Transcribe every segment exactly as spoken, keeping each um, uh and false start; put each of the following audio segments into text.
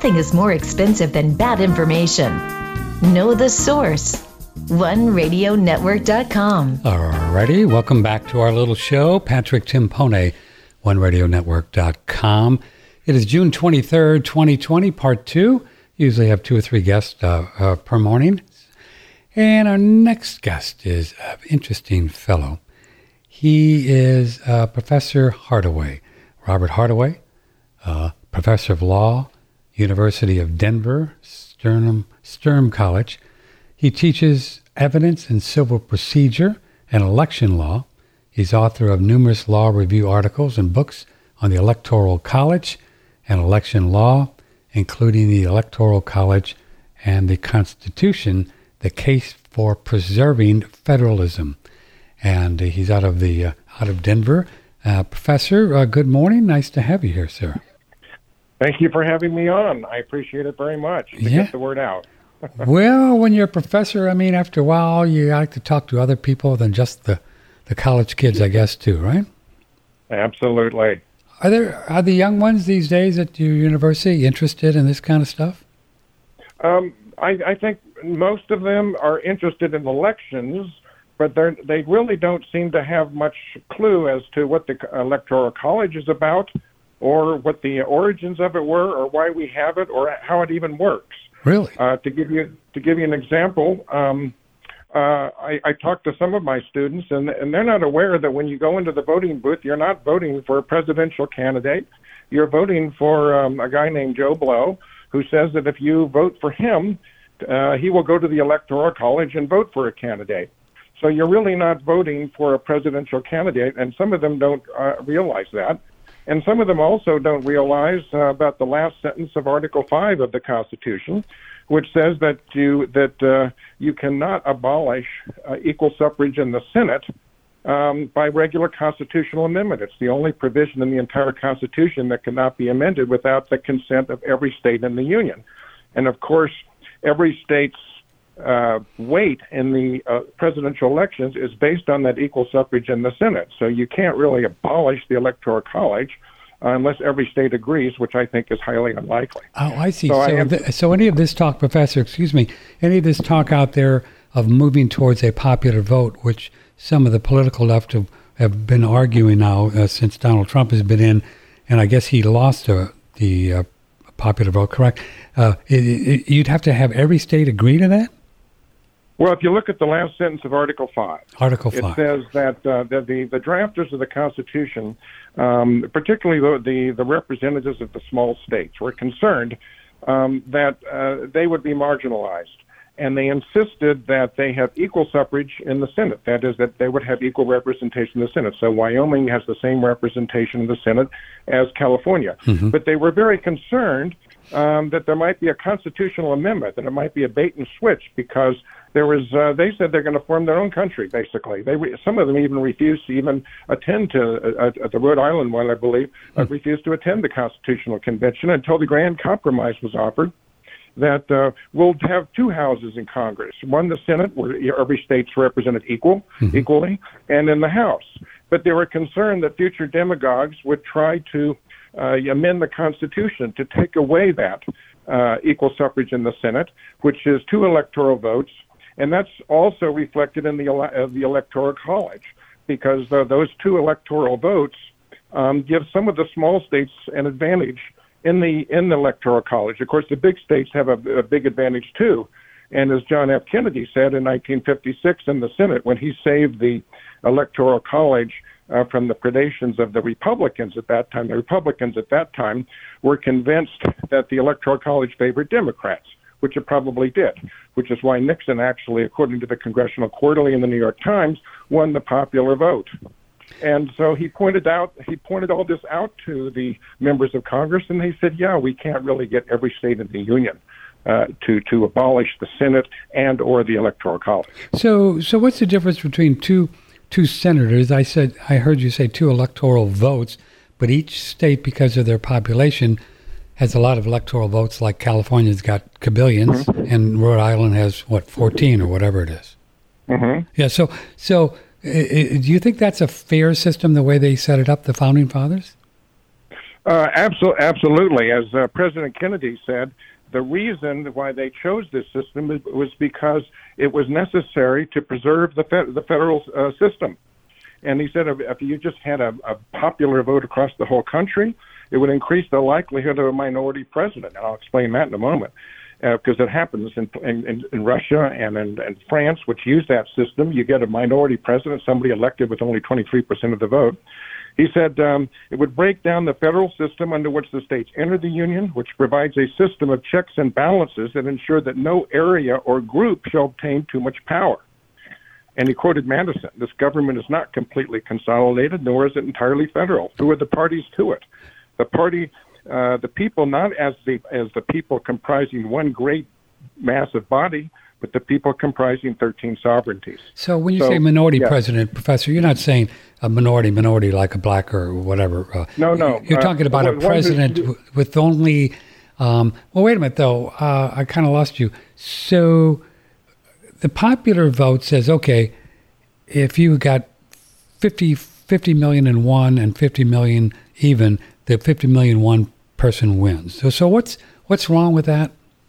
nothing is more expensive than bad information. Know the source. one radio network dot com. Alrighty, welcome back to our little show. Patrick Timpone, one radio network dot com. It is June twenty-third, twenty twenty, part two. Usually have two or three guests uh, uh, per morning. And our next guest is an interesting fellow. He is uh, Professor Hardaway, Robert Hardaway, uh, Professor of Law, University of Denver, Sturm, Sturm College. He teaches evidence and civil procedure and election law. He's author of numerous law review articles and books on the Electoral College and election law, including the Electoral College and the Constitution, the case for preserving federalism. And uh, he's out of the uh, out of Denver. Uh, Professor, uh, good morning. Nice to have you here, sir. Thank you for having me on. I appreciate it very much to yeah. get the word out. Well, when you're a professor, I mean, after a while, you like to talk to other people than just the, the college kids, I guess, too, right? Absolutely. Are there are the young ones these days at your university interested in this kind of stuff? Um, I, I think most of them are interested in elections, but they they really don't seem to have much clue as to what the Electoral College is about, or what the origins of it were, or why we have it, or how it even works. Really? Uh, to give you to give you an example, um, uh, I, I talked to some of my students, and and they're not aware that when you go into the voting booth, you're not voting for a presidential candidate. You're voting for um, a guy named Joe Blow, who says that if you vote for him, uh, he will go to the Electoral College and vote for a candidate. So you're really not voting for a presidential candidate, and some of them don't uh, realize that. And some of them also don't realize uh, about the last sentence of Article five of the Constitution, which says that you that uh, you cannot abolish uh, equal suffrage in the Senate um, by regular constitutional amendment. It's the only provision in the entire Constitution that cannot be amended without the consent of every state in the Union. And, of course, every state's uh, weight in the uh, presidential elections is based on that equal suffrage in the Senate. So you can't really abolish the Electoral College uh, unless every state agrees, which I think is highly unlikely. Oh, I see. So, So, I am, th- so any of this talk, Professor, excuse me, any of this talk out there of moving towards a popular vote, which some of the political left have, have been arguing now uh, since Donald Trump has been in, and I guess he lost uh, the uh, popular vote, correct? Uh, it, it, you'd have to have every state agree to that? Well, if you look at the last sentence of Article five, Article five. It says that, uh, that the, the drafters of the Constitution, um, particularly the, the, the representatives of the small states, were concerned um, that uh, they would be marginalized. And they insisted that they have equal suffrage in the Senate. That is, that they would have equal representation in the Senate. So Wyoming has the same representation in the Senate as California. Mm-hmm. But they were very concerned um, that there might be a constitutional amendment, that it might be a bait and switch, because there was, uh, they said they're going to form their own country, basically. They re- Some of them even refused to even attend to, uh, uh, the Rhode Island one, I believe, uh, mm-hmm. refused to attend the Constitutional Convention until the Grand Compromise was offered, that uh, we'll have two houses in Congress, one the Senate, where every state's represented equal, mm-hmm. equally, and in the House. But they were concerned that future demagogues would try to uh, amend the Constitution to take away that uh, equal suffrage in the Senate, which is two electoral votes, and that's also reflected in the, ele- uh, the Electoral College, because uh, those two electoral votes um, give some of the small states an advantage in the in the Electoral College. Of course, the big states have a, a big advantage too. And as John F. Kennedy said in nineteen fifty-six in the Senate, when he saved the Electoral College uh, from the predations of the Republicans at that time, the Republicans at that time were convinced that the Electoral College favored Democrats, which it probably did, which is why Nixon actually, according to the Congressional Quarterly and the New York Times, won the popular vote. And so he pointed out, he pointed all this out to the members of Congress, and they said, yeah, we can't really get every state in the Union uh, to, to abolish the Senate and or the Electoral College. So so what's the difference between two two senators? I said, I heard you say two electoral votes, but each state, because of their population, has a lot of electoral votes, like California's got kabillions, mm-hmm. and Rhode Island has, what, fourteen or whatever it is. Mm-hmm. Yeah, so so... Do you think that's a fair system, the way they set it up, the Founding Fathers? Uh, absolutely, absolutely. As uh, President Kennedy said, the reason why they chose this system was because it was necessary to preserve the fe- the federal uh, system. And he said if, if you just had a, a popular vote across the whole country, it would increase the likelihood of a minority president. And I'll explain that in a moment, because uh, it happens in, in, in Russia and in, in France, which use that system. You get a minority president, somebody elected with only twenty-three percent of the vote. He said um, it would break down the federal system under which the states enter the Union, which provides a system of checks and balances that ensure that no area or group shall obtain too much power. And he quoted Madison, this government is not completely consolidated, nor is it entirely federal. Who are the parties to it? The party, uh, the people, not as the as the people comprising one great massive body, but the people comprising thirteen sovereignties. So when you so, say minority yeah. president, Professor, you're not saying a minority, minority like a black or whatever. Uh, no, no. You're talking about uh, a president who, with only, um, well, wait a minute, though. Uh, I kind of lost you. So the popular vote says, okay, if you got fifty, fifty million in one and fifty million even, the fifty million one person wins. So, so what's what's wrong with that?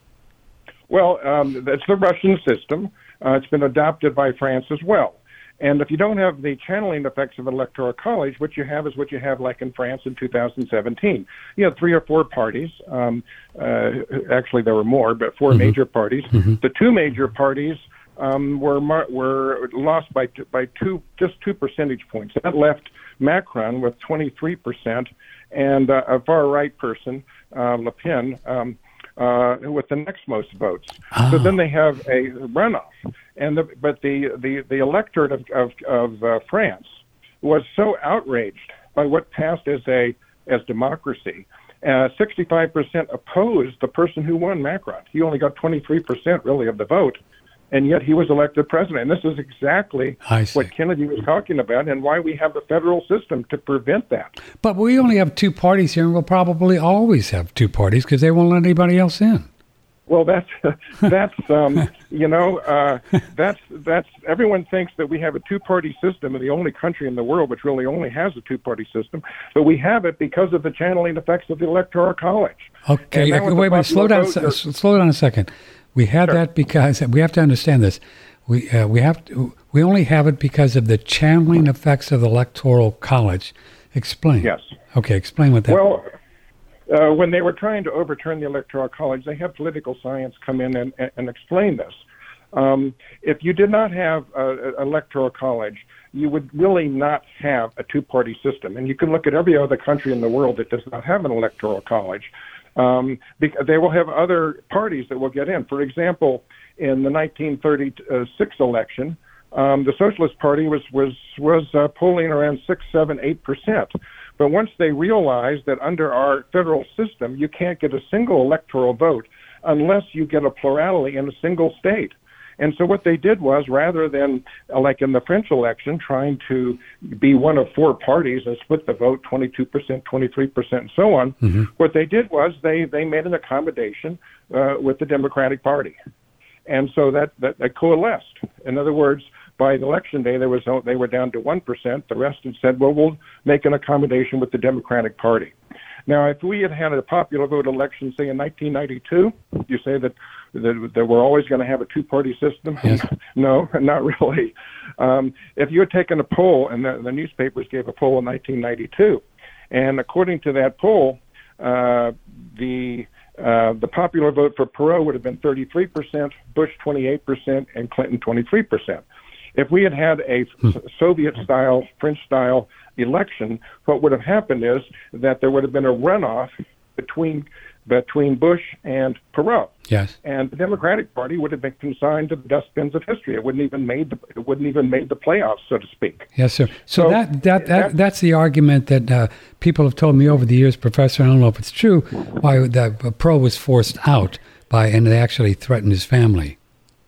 Well, um, that's the Russian system. Uh, it's been adopted by France as well. And if you don't have the channeling effects of an electoral college, what you have is what you have like in France in two thousand seventeen. You had three or four parties. Um, uh, actually, there were more, but four mm-hmm. major parties. Mm-hmm. The two major parties um, were mar- were lost by t- by two just two percentage points. That left Macron with twenty-three percent and uh, a far right person, uh, Le Pen, um, uh, with the next most votes. Oh. So then they have a runoff. And the, but the, the, the electorate of, of, of uh, France was so outraged by what passed as a as democracy. Uh, sixty-five percent opposed the person who won, Macron. He only got twenty-three percent really of the vote, and yet he was elected president. And this is exactly what Kennedy was talking about and why we have a federal system to prevent that. But we only have two parties here, and we'll probably always have two parties because they won't let anybody else in. Well, that's that's um, you know uh, that's that's everyone thinks that we have a two-party system, and the only country in the world which really only has a two-party system. But we have it because of the channeling effects of the Electoral College. Okay, wait, wait, wait, slow down, vote, s- slow down a second. We have sure. that because we have to understand this. We uh, we have to, we only have it because of the channeling effects of the Electoral College. Explain. Yes. Okay, explain what that. Well. Uh, when they were trying to overturn the Electoral College, they had political science come in and, and, and explain this. Um, if you did not have an Electoral College, you would really not have a two-party system. And you can look at every other country in the world that does not have an Electoral College. Um, because they will have other parties that will get in. For example, in the nineteen thirty-six election, um, the Socialist Party was was was uh, polling around six, seven, eight percent. But once they realized that under our federal system, you can't get a single electoral vote unless you get a plurality in a single state. And so what they did was, rather than, uh, like in the French election, trying to be one of four parties and split the vote twenty-two percent, twenty-three percent, and so on, mm-hmm. what they did was they, they made an accommodation uh, with the Democratic Party. And so that, that, that coalesced. In other words, by election day, there was they were down to one percent. The rest had said, well, we'll make an accommodation with the Democratic Party. Now, if we had had a popular vote election, say, in nineteen ninety-two, you say that, that, that we're always going to have a two-party system? Yes. No, not really. Um, if you had taken a poll, and the, the newspapers gave a poll in nineteen ninety-two, and according to that poll, uh, the uh, the popular vote for Perot would have been thirty-three percent, Bush twenty-eight percent, and Clinton twenty-three percent. If we had had a hmm. Soviet-style, French-style election, what would have happened is that there would have been a runoff between between Bush and Perot. Yes. And the Democratic Party would have been consigned to the dustbins of history. It wouldn't even made the, it wouldn't even made the playoffs, so to speak. Yes, sir. So, so that, that, that that's, that's the argument that uh, people have told me over the years, Professor. I don't know if it's true, why the uh, Perot was forced out by, and they actually threatened his family.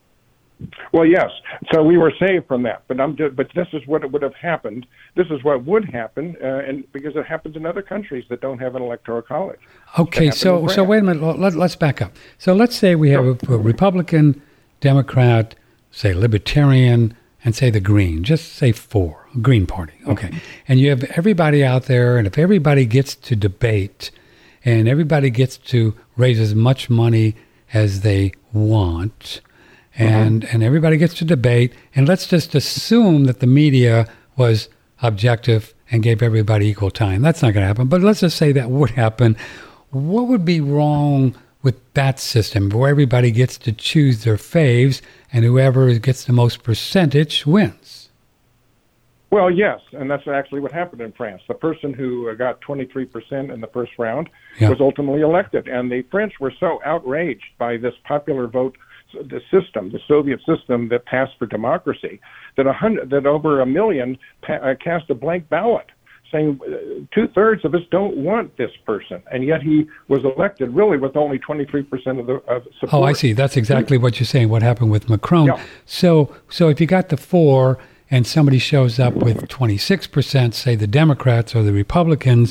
Well, yes. So we were saved from that, but I'm. But this is what would have happened. This is what would happen, uh, and because it happens in other countries that don't have an electoral college. Okay, so so wait a minute. Let, let's back up. So let's say we have a, a Republican, Democrat, say Libertarian, and say the Green, just say four, Green Party, okay. Mm-hmm. And you have everybody out there, and if everybody gets to debate and everybody gets to raise as much money as they want, and mm-hmm. and everybody gets to debate, and let's just assume that the media was objective and gave everybody equal time. That's not going to happen, but let's just say that would happen. What would be wrong with that system where everybody gets to choose their faves and whoever gets the most percentage wins? Well, yes, and that's actually what happened in France. The person who got twenty-three percent in the first round yeah. was ultimately elected, and the French were so outraged by this popular vote the system, the Soviet system that passed for democracy, that a hundred, that over a million pa- uh, cast a blank ballot, saying uh, two-thirds of us don't want this person, and yet he was elected really with only twenty-three percent of the of support. Oh, I see. That's exactly what you're saying, what happened with Macron. Yeah. So, so if you got the four and somebody shows up with twenty-six percent, say the Democrats or the Republicans,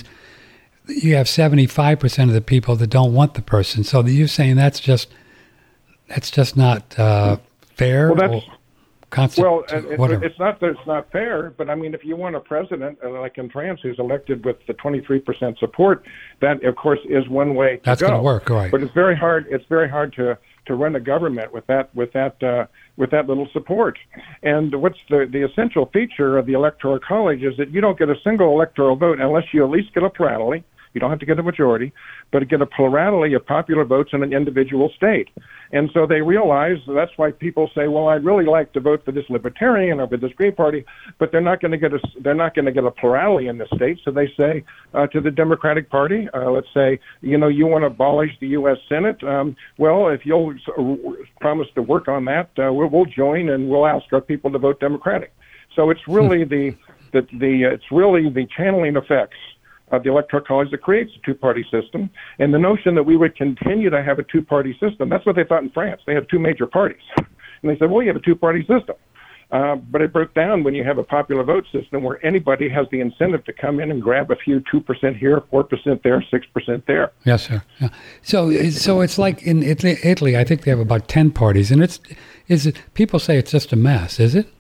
you have seventy-five percent of the people that don't want the person. So you're saying that's just that's just not uh, fair? Well, that's... Constant, well, it, it's not that it's not fair, but I mean, if you want a president uh, like in France who's elected with the twenty-three percent support, that of course is one way to That's go. going to work, right? But it's very hard. It's very hard to, to run a government with that with that uh, with that little support. And what's the the essential feature of the Electoral College is that you don't get a single electoral vote unless you at least get a plurality. You don't have to get a majority, but get a plurality of popular votes in an individual state. And so they realize that's why people say, "Well, I'd really like to vote for this Libertarian or for this Green Party," but they're not going to get a they're not going to get a plurality in the state. So they say uh, to the Democratic Party, uh, let's say, you know, you want to abolish the U S Senate. Um, well, if you'll promise to work on that, uh, we'll, we'll join and we'll ask our people to vote Democratic. So it's really the the the it's really the channeling effects of the Electoral College that creates a two-party system, and the notion that we would continue to have a two-party system, that's what they thought in France. They had two major parties. And they said, well, you have a two-party system. Uh, but it broke down when you have a popular vote system where anybody has the incentive to come in and grab a few two percent here, four percent there, six percent there. Yes, sir. Yeah. So so it's like in Italy, Italy, I think they have about ten parties, and it's is it, people say it's just a mess, is it?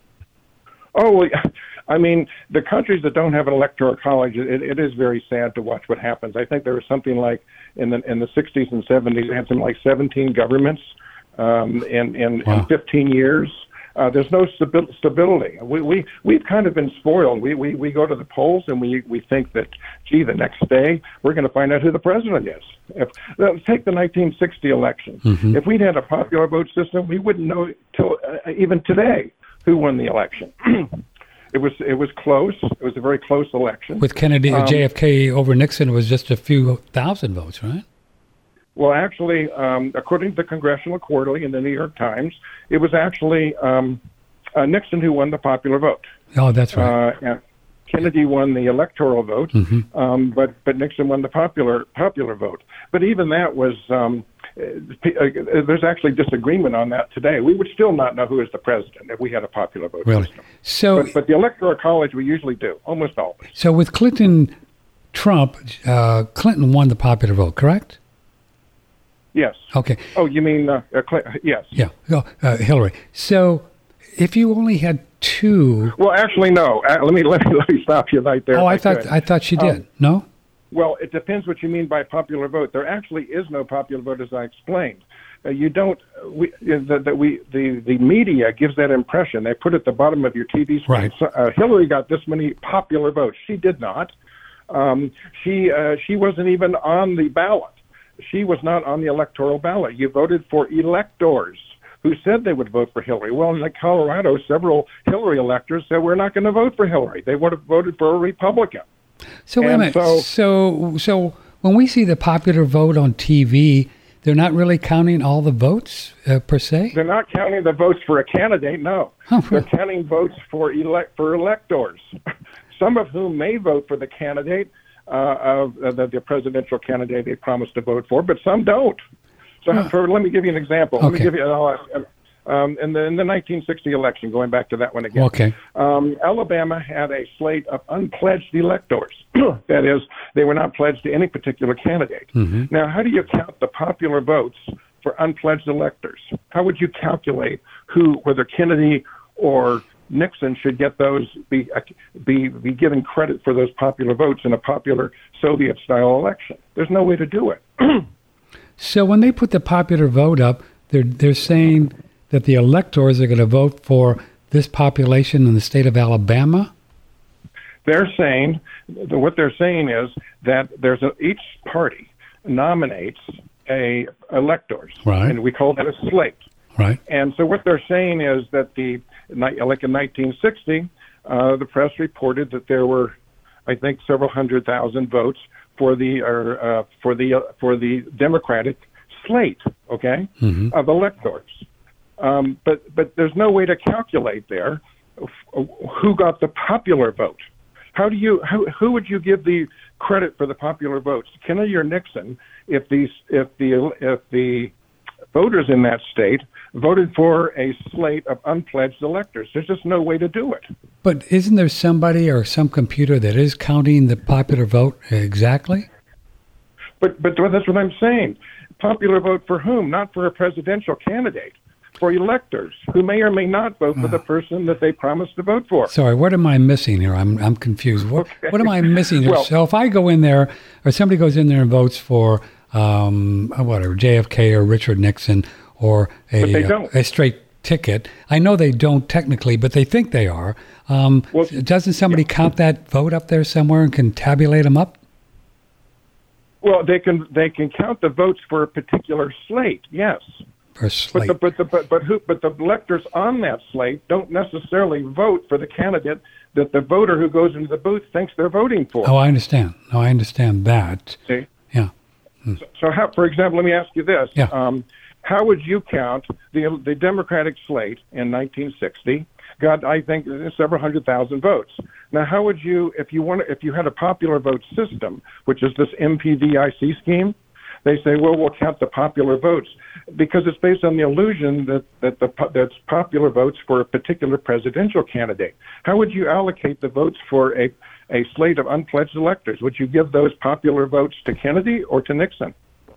Oh, well, I mean, the countries that don't have an electoral college, it, it is very sad to watch what happens. I think there was something like in the in the sixties and seventies, they had something like seventeen governments um, in, in, wow. in fifteen years. Uh, there's no stabi- stability. We, we, we've kind of been spoiled. We, we, we go to the polls and we, we think that, gee, the next day we're going to find out who the president is. If, let's take the nineteen sixty election. Mm-hmm. If we'd had a popular vote system, we wouldn't know till uh, even today who won the election. It was it was close. It was a very close election. With Kennedy, um, J F K over Nixon was just a few thousand votes, right? Well, actually, um, according to the Congressional Quarterly in the New York Times, it was actually um, uh, Nixon who won the popular vote. Oh, that's right. Uh, and Kennedy won the electoral vote, mm-hmm. um, but but Nixon won the popular popular vote. But even that was. Um, Uh, there's actually disagreement on that today. We would still not know who is the president if we had a popular vote really? system. So, but, but the Electoral College we usually do, almost always. So with Clinton, Trump, uh, Clinton won the popular vote, correct? Yes. Okay. Oh, you mean, uh, uh, Cl- yes. Yeah, oh, uh, Hillary. So if you only had two... Well, actually, no. Uh, let me let me, let me stop you right there. Oh, I thought, I thought she did. Um, no? Well, it depends what you mean by popular vote. There actually is no popular vote, as I explained. Uh, you don't. We that the, we the, the media gives that impression. They put it at the bottom of your T V screen. Right. So, uh, Hillary got this many popular votes. She did not. Um, she uh, she wasn't even on the ballot. She was not on the electoral ballot. You voted for electors who said they would vote for Hillary. Well, in Colorado, several Hillary electors said we're not going to vote for Hillary. They would have voted for a Republican. So wait a minute. So, so, so when we see the popular vote on T V, they're not really counting all the votes uh, per se? They're not counting the votes for a candidate, no. Oh, they're counting votes for elect for electors, some of whom may vote for the candidate, uh, of uh, the, the presidential candidate they promised to vote for, but some don't. So huh. for, let me give you an example. Okay. Let me give you uh, Um, in the in the nineteen sixty election, going back to that one again, okay. um, Alabama had a slate of unpledged electors. That is, they were not pledged to any particular candidate. Mm-hmm. Now, how do you count the popular votes for unpledged electors? How would you calculate who, whether Kennedy or Nixon should get those, be, be, be given credit for those popular votes in a popular Soviet-style election. There's no way to do it. So when they put the popular vote up, they're, they're saying that the electors are going to vote for this population in the state of Alabama? They're saying, what they're saying is that there's a, each party nominates a electors, right. and we call that a slate. Right. And so what they're saying is that the, like in nineteen sixty, uh, the press reported that there were, I think, several hundred thousand votes for the or, uh, for the uh, for the Democratic slate, okay, mm-hmm. of electors. Um, but but there's no way to calculate there who got the popular vote. How do you who who would you give the credit for the popular votes, Kennedy or Nixon, if these if the if the voters in that state voted for a slate of unpledged electors? There's just no way to do it. But isn't there somebody or some computer that is counting the popular vote exactly? But but that's what I'm saying. Popular vote for whom? Not for a presidential candidate. For electors who may or may not vote for the person that they promised to vote for. Sorry, what am I missing here? I'm I'm confused. What okay. what am I missing here? Well, so if I go in there, or somebody goes in there and votes for um, whatever, J F K or Richard Nixon, or a uh, a straight ticket, I know they don't technically, but they think they are. Um, well, doesn't somebody yeah. count that vote up there somewhere and can tabulate them up? Well, they can they can count the votes for a particular slate. Yes. But the, but, the, but, but, who, but the electors on that slate don't necessarily vote for the candidate that the voter who goes into the booth thinks they're voting for. Oh, I understand. No, I understand that. See? Yeah. Hmm. So, so how, for example, let me ask you this. Yeah. Um, how would you count the the Democratic slate in nineteen sixty? Got, I think, several hundred thousand votes. Now, how would you, if you want, if you had a popular vote system, which is this M P V I C scheme, they say, well, we'll count the popular votes because it's based on the illusion that, that the, that's popular votes for a particular presidential candidate. How would you allocate the votes for a, a slate of unpledged electors? Would you give those popular votes to Kennedy or to Nixon?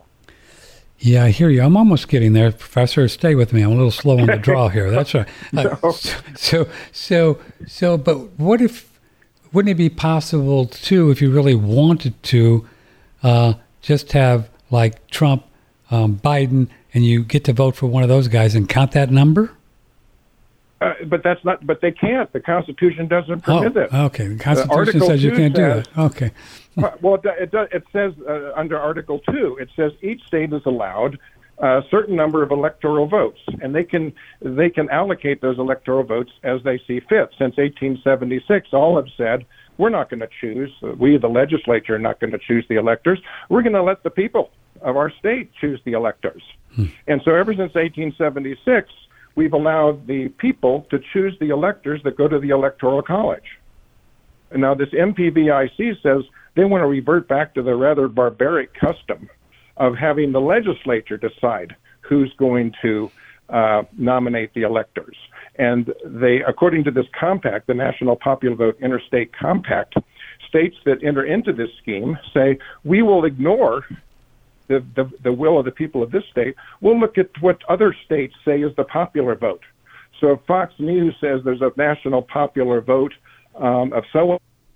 Yeah, I hear you. I'm almost getting there, Professor. Stay with me. I'm a little slow on the draw here. That's right. Uh, no. So, so, so, but what if, wouldn't it be possible too, if you really wanted to, uh, just have like Trump, um, Biden, and you get to vote for one of those guys and count that number? Uh, but that's not. But they can't. The Constitution doesn't permit oh, it. Okay, the Constitution uh, says you can't says, do that. Okay. uh, well, it, it, does, it says uh, under Article Two, it says each state is allowed a certain number of electoral votes, and they can they can allocate those electoral votes as they see fit. Since eighteen seventy-six, all have said we're not going to choose. We, the legislature, are not going to choose the electors. We're going to let the people of our state choose the electors. Hmm. And so, ever since eighteen seventy-six. We've allowed the people to choose the electors that go to the Electoral College. And now this M P V I C says they want to revert back to the rather barbaric custom of having the legislature decide who's going to uh, nominate the electors. And they, according to this compact, the National Popular Vote Interstate Compact, states that enter into this scheme say, we will ignore The, the the will of the people of this state. We'll look at what other states say is the popular vote. So if Fox News says there's a national popular vote um, of so.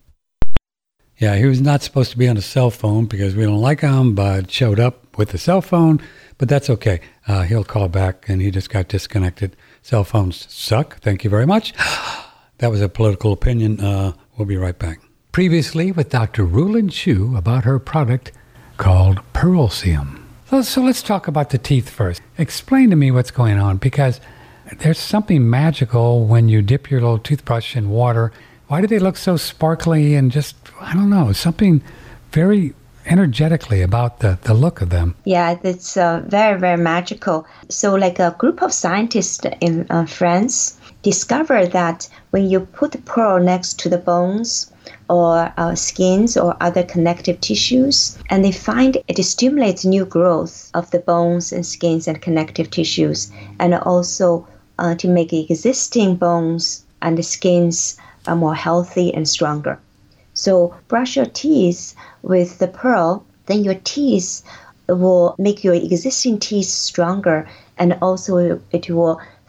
Yeah, he was not supposed to be on a cell phone because we don't like him, but showed up with a cell phone. But that's okay. Uh, he'll call back, and he just got disconnected. Cell phones suck. Thank you very much. That was a political opinion. Uh, we'll be right back. Previously with Doctor Rulin Chu about her product called Pearlseum. So, so let's talk about the teeth first. Explain to me what's going on, because there's something magical when you dip your little toothbrush in water. Why do they look so sparkly and just, I don't know, something very energetically about the, the look of them? Yeah, it's uh, very, very magical. So like a group of scientists in uh, France discovered that when you put the pearl next to the bones or uh, skins or other connective tissues, and they find it stimulates new growth of the bones and skins and connective tissues, and also uh, to make existing bones and the skins uh, more healthy and stronger. So brush your teeth with the pearl, then your teeth will make your existing teeth stronger, and also it will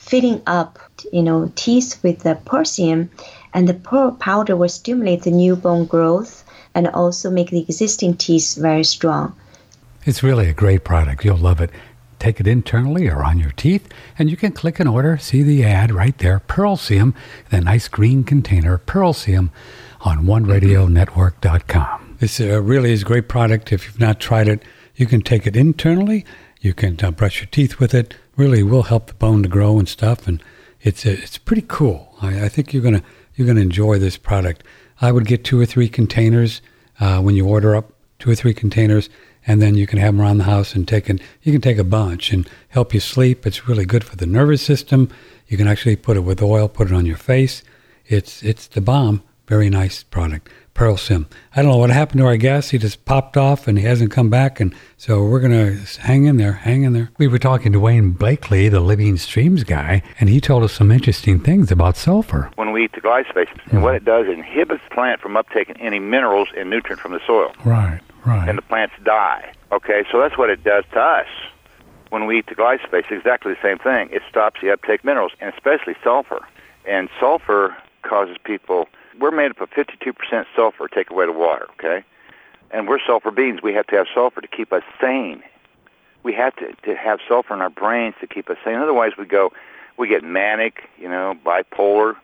filling up, you know, teeth with the porcine, and the pearl powder will stimulate the new bone growth and also make the existing teeth very strong. It's really a great product. You'll love it. Take it internally or on your teeth, and you can click an order, see the ad right there, Pearlseum, the nice green container, Pearlseum, on one radio network dot com. This uh, really is a great product. If you've not tried it, you can take it internally. You can uh, brush your teeth with it. Really will help the bone to grow and stuff, and it's uh, it's pretty cool. I, I think you're gonna you're gonna enjoy this product. I would get two or three containers uh, when you order up, two or three containers, and then you can have them around the house and take it. You can take a bunch and help you sleep. It's really good for the nervous system. You can actually put it with oil, put it on your face. It's it's the bomb. Very nice product. Pearlseum. I don't know what happened to our guest. He just popped off and he hasn't come back. And so we're going to hang in there, hang in there. We were talking to Wayne Blakely, the Living Streams guy, and he told us some interesting things about sulfur. When we eat the glyphosate, mm-hmm. and what it does, it inhibits the plant from uptaking any minerals and nutrients from the soil. Right, right. And the plants die. Okay, so that's what it does to us. When we eat the glyphosate, it's exactly the same thing. It stops the uptake of minerals, and especially sulfur. And sulfur causes people... We're made up of fifty-two percent sulfur, take away the water, okay? And we're sulfur beings. We have to have sulfur to keep us sane. We have to, to have sulfur in our brains to keep us sane. Otherwise, we go, we get manic, you know, bipolar,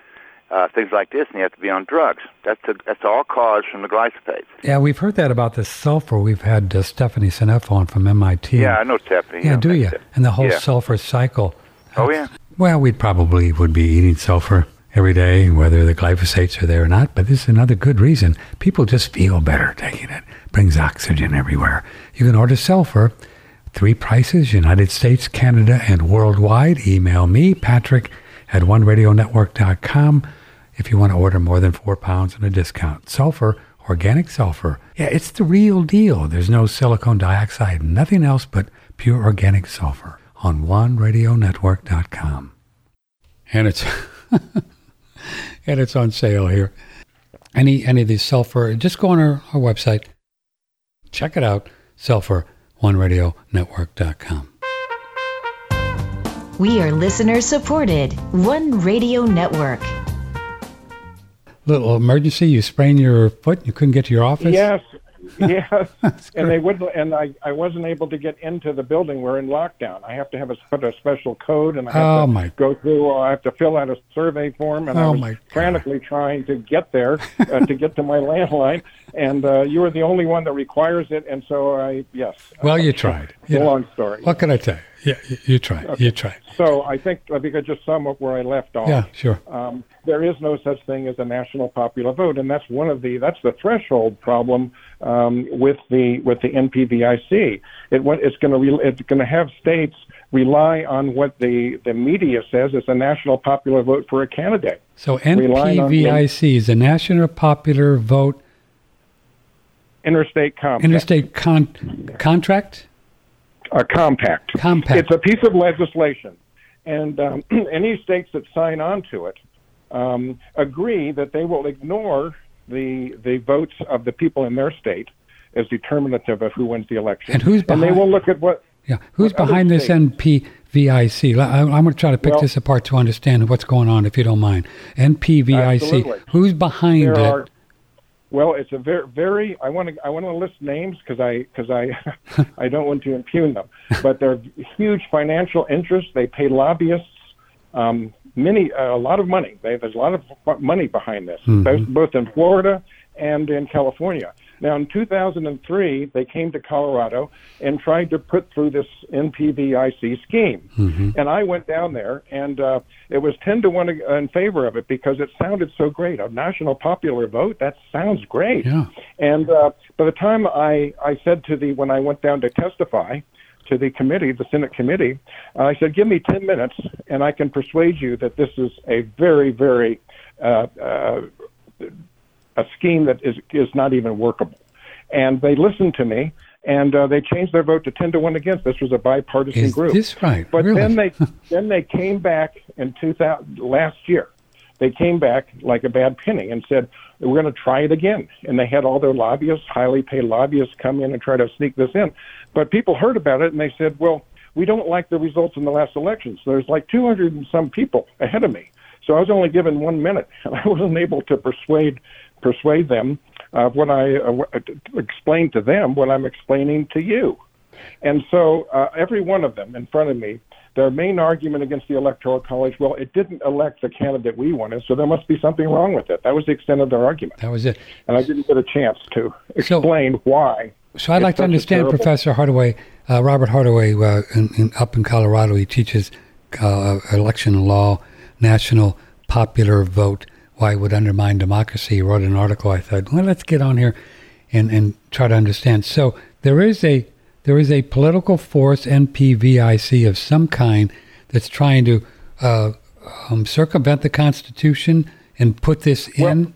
uh, things like this, and you have to be on drugs. That's a, that's all caused from the glyphosate. Yeah, we've heard that about the sulfur. We've had uh, Stephanie Seneff on from M I T. Yeah, I know Stephanie. Yeah, you know, do you? That. And the whole yeah. sulfur cycle. Oh, yeah. Well, we probably would be eating sulfur every day, whether the glyphosates are there or not, but this is another good reason. People just feel better taking it. Brings oxygen everywhere. You can order sulfur, three prices, United States, Canada, and worldwide. Email me, Patrick, at one radio network dot com, if you want to order more than four pounds and a discount. Sulfur, organic sulfur. Yeah, it's the real deal. There's no silicone dioxide, nothing else but pure organic sulfur on one radio network dot com. And it's... And it's on sale here. Any any of these sulfur, just go on our, our website. Check it out, sulfur, one radio network dot com. We are listener supported. One Radio Network. Little emergency, you sprained your foot, you couldn't get to your office? Yes, yes. And they wouldn't, and I, I wasn't able to get into the building. We're in lockdown. I have to have a, put a special code, and I have oh to my. go through, I have to fill out a survey form, and oh I was my frantically trying to get there, uh, to get to my landline, and uh, you were the only one that requires it, and so I, yes. Well, you tried. It's a yeah. long story. What can I tell you? Yeah, you, you tried. Okay. You tried. So I think I think I just sum up where I left off. Yeah, sure. Um, there is no such thing as a national popular vote, and that's one of the that's the threshold problem um, with the with the N P V I C. It it's going to re, it's going to have states rely on what the the media says is a national popular vote for a candidate. So N P V I C is a national popular vote. Interstate compact. Interstate con- contract. A compact. Compact. It's a piece of legislation, and um, any states that sign on to it um, agree that they will ignore the the votes of the people in their state as determinative of who wins the election. And who's behind? And they will look at what. Yeah, who's what behind this N P V I C? I, I'm going to try to pick well, this apart to understand what's going on, if you don't mind. N P V I C. Absolutely. Who's behind there it? Are, Well, it's a very, very. I want to. I want to list names because I, because I, I don't want to impugn them. But they're huge financial interests. They pay lobbyists, um, many, uh, a lot of money. They, there's a lot of money behind this, mm-hmm. both, both in Florida and in California. Now, in two thousand three, they came to Colorado and tried to put through this N P V I C scheme. Mm-hmm. And I went down there, and uh, it was ten to one in favor of it because it sounded so great. A national popular vote, that sounds great. Yeah. And uh, by the time I, I said to the, when I went down to testify to the committee, the Senate committee, uh, I said, give me ten minutes, and I can persuade you that this is a very, very... Uh, uh, a scheme that is is not even workable. And they listened to me, and uh, they changed their vote to ten to one against. This was a bipartisan is group. Is this right? But really? then they then they came back in two thousand, last year. They came back like a bad penny and said, we're going to try it again. And they had all their lobbyists, highly paid lobbyists, come in and try to sneak this in. But people heard about it, and they said, well, we don't like the results in the last election. So there's like two hundred and some people ahead of me. So I was only given one minute, and I wasn't able to persuade persuade them of what I uh, explained to them, what I'm explaining to you. And so uh, every one of them in front of me, their main argument against the Electoral College, well, it didn't elect the candidate we wanted, so there must be something wrong with it. That was the extent of their argument. That was it. And I didn't get a chance to explain so, why. So I'd like to understand, terrible... Professor Hardaway, uh, Robert Hardaway, uh, in, in, up in Colorado, he teaches uh, election law, national popular vote, why it would undermine democracy. He wrote an article. I thought, well, let's get on here and, and try to understand. So there is a there is a political force, N P V I C, of some kind that's trying to uh, um, circumvent the Constitution and put this in.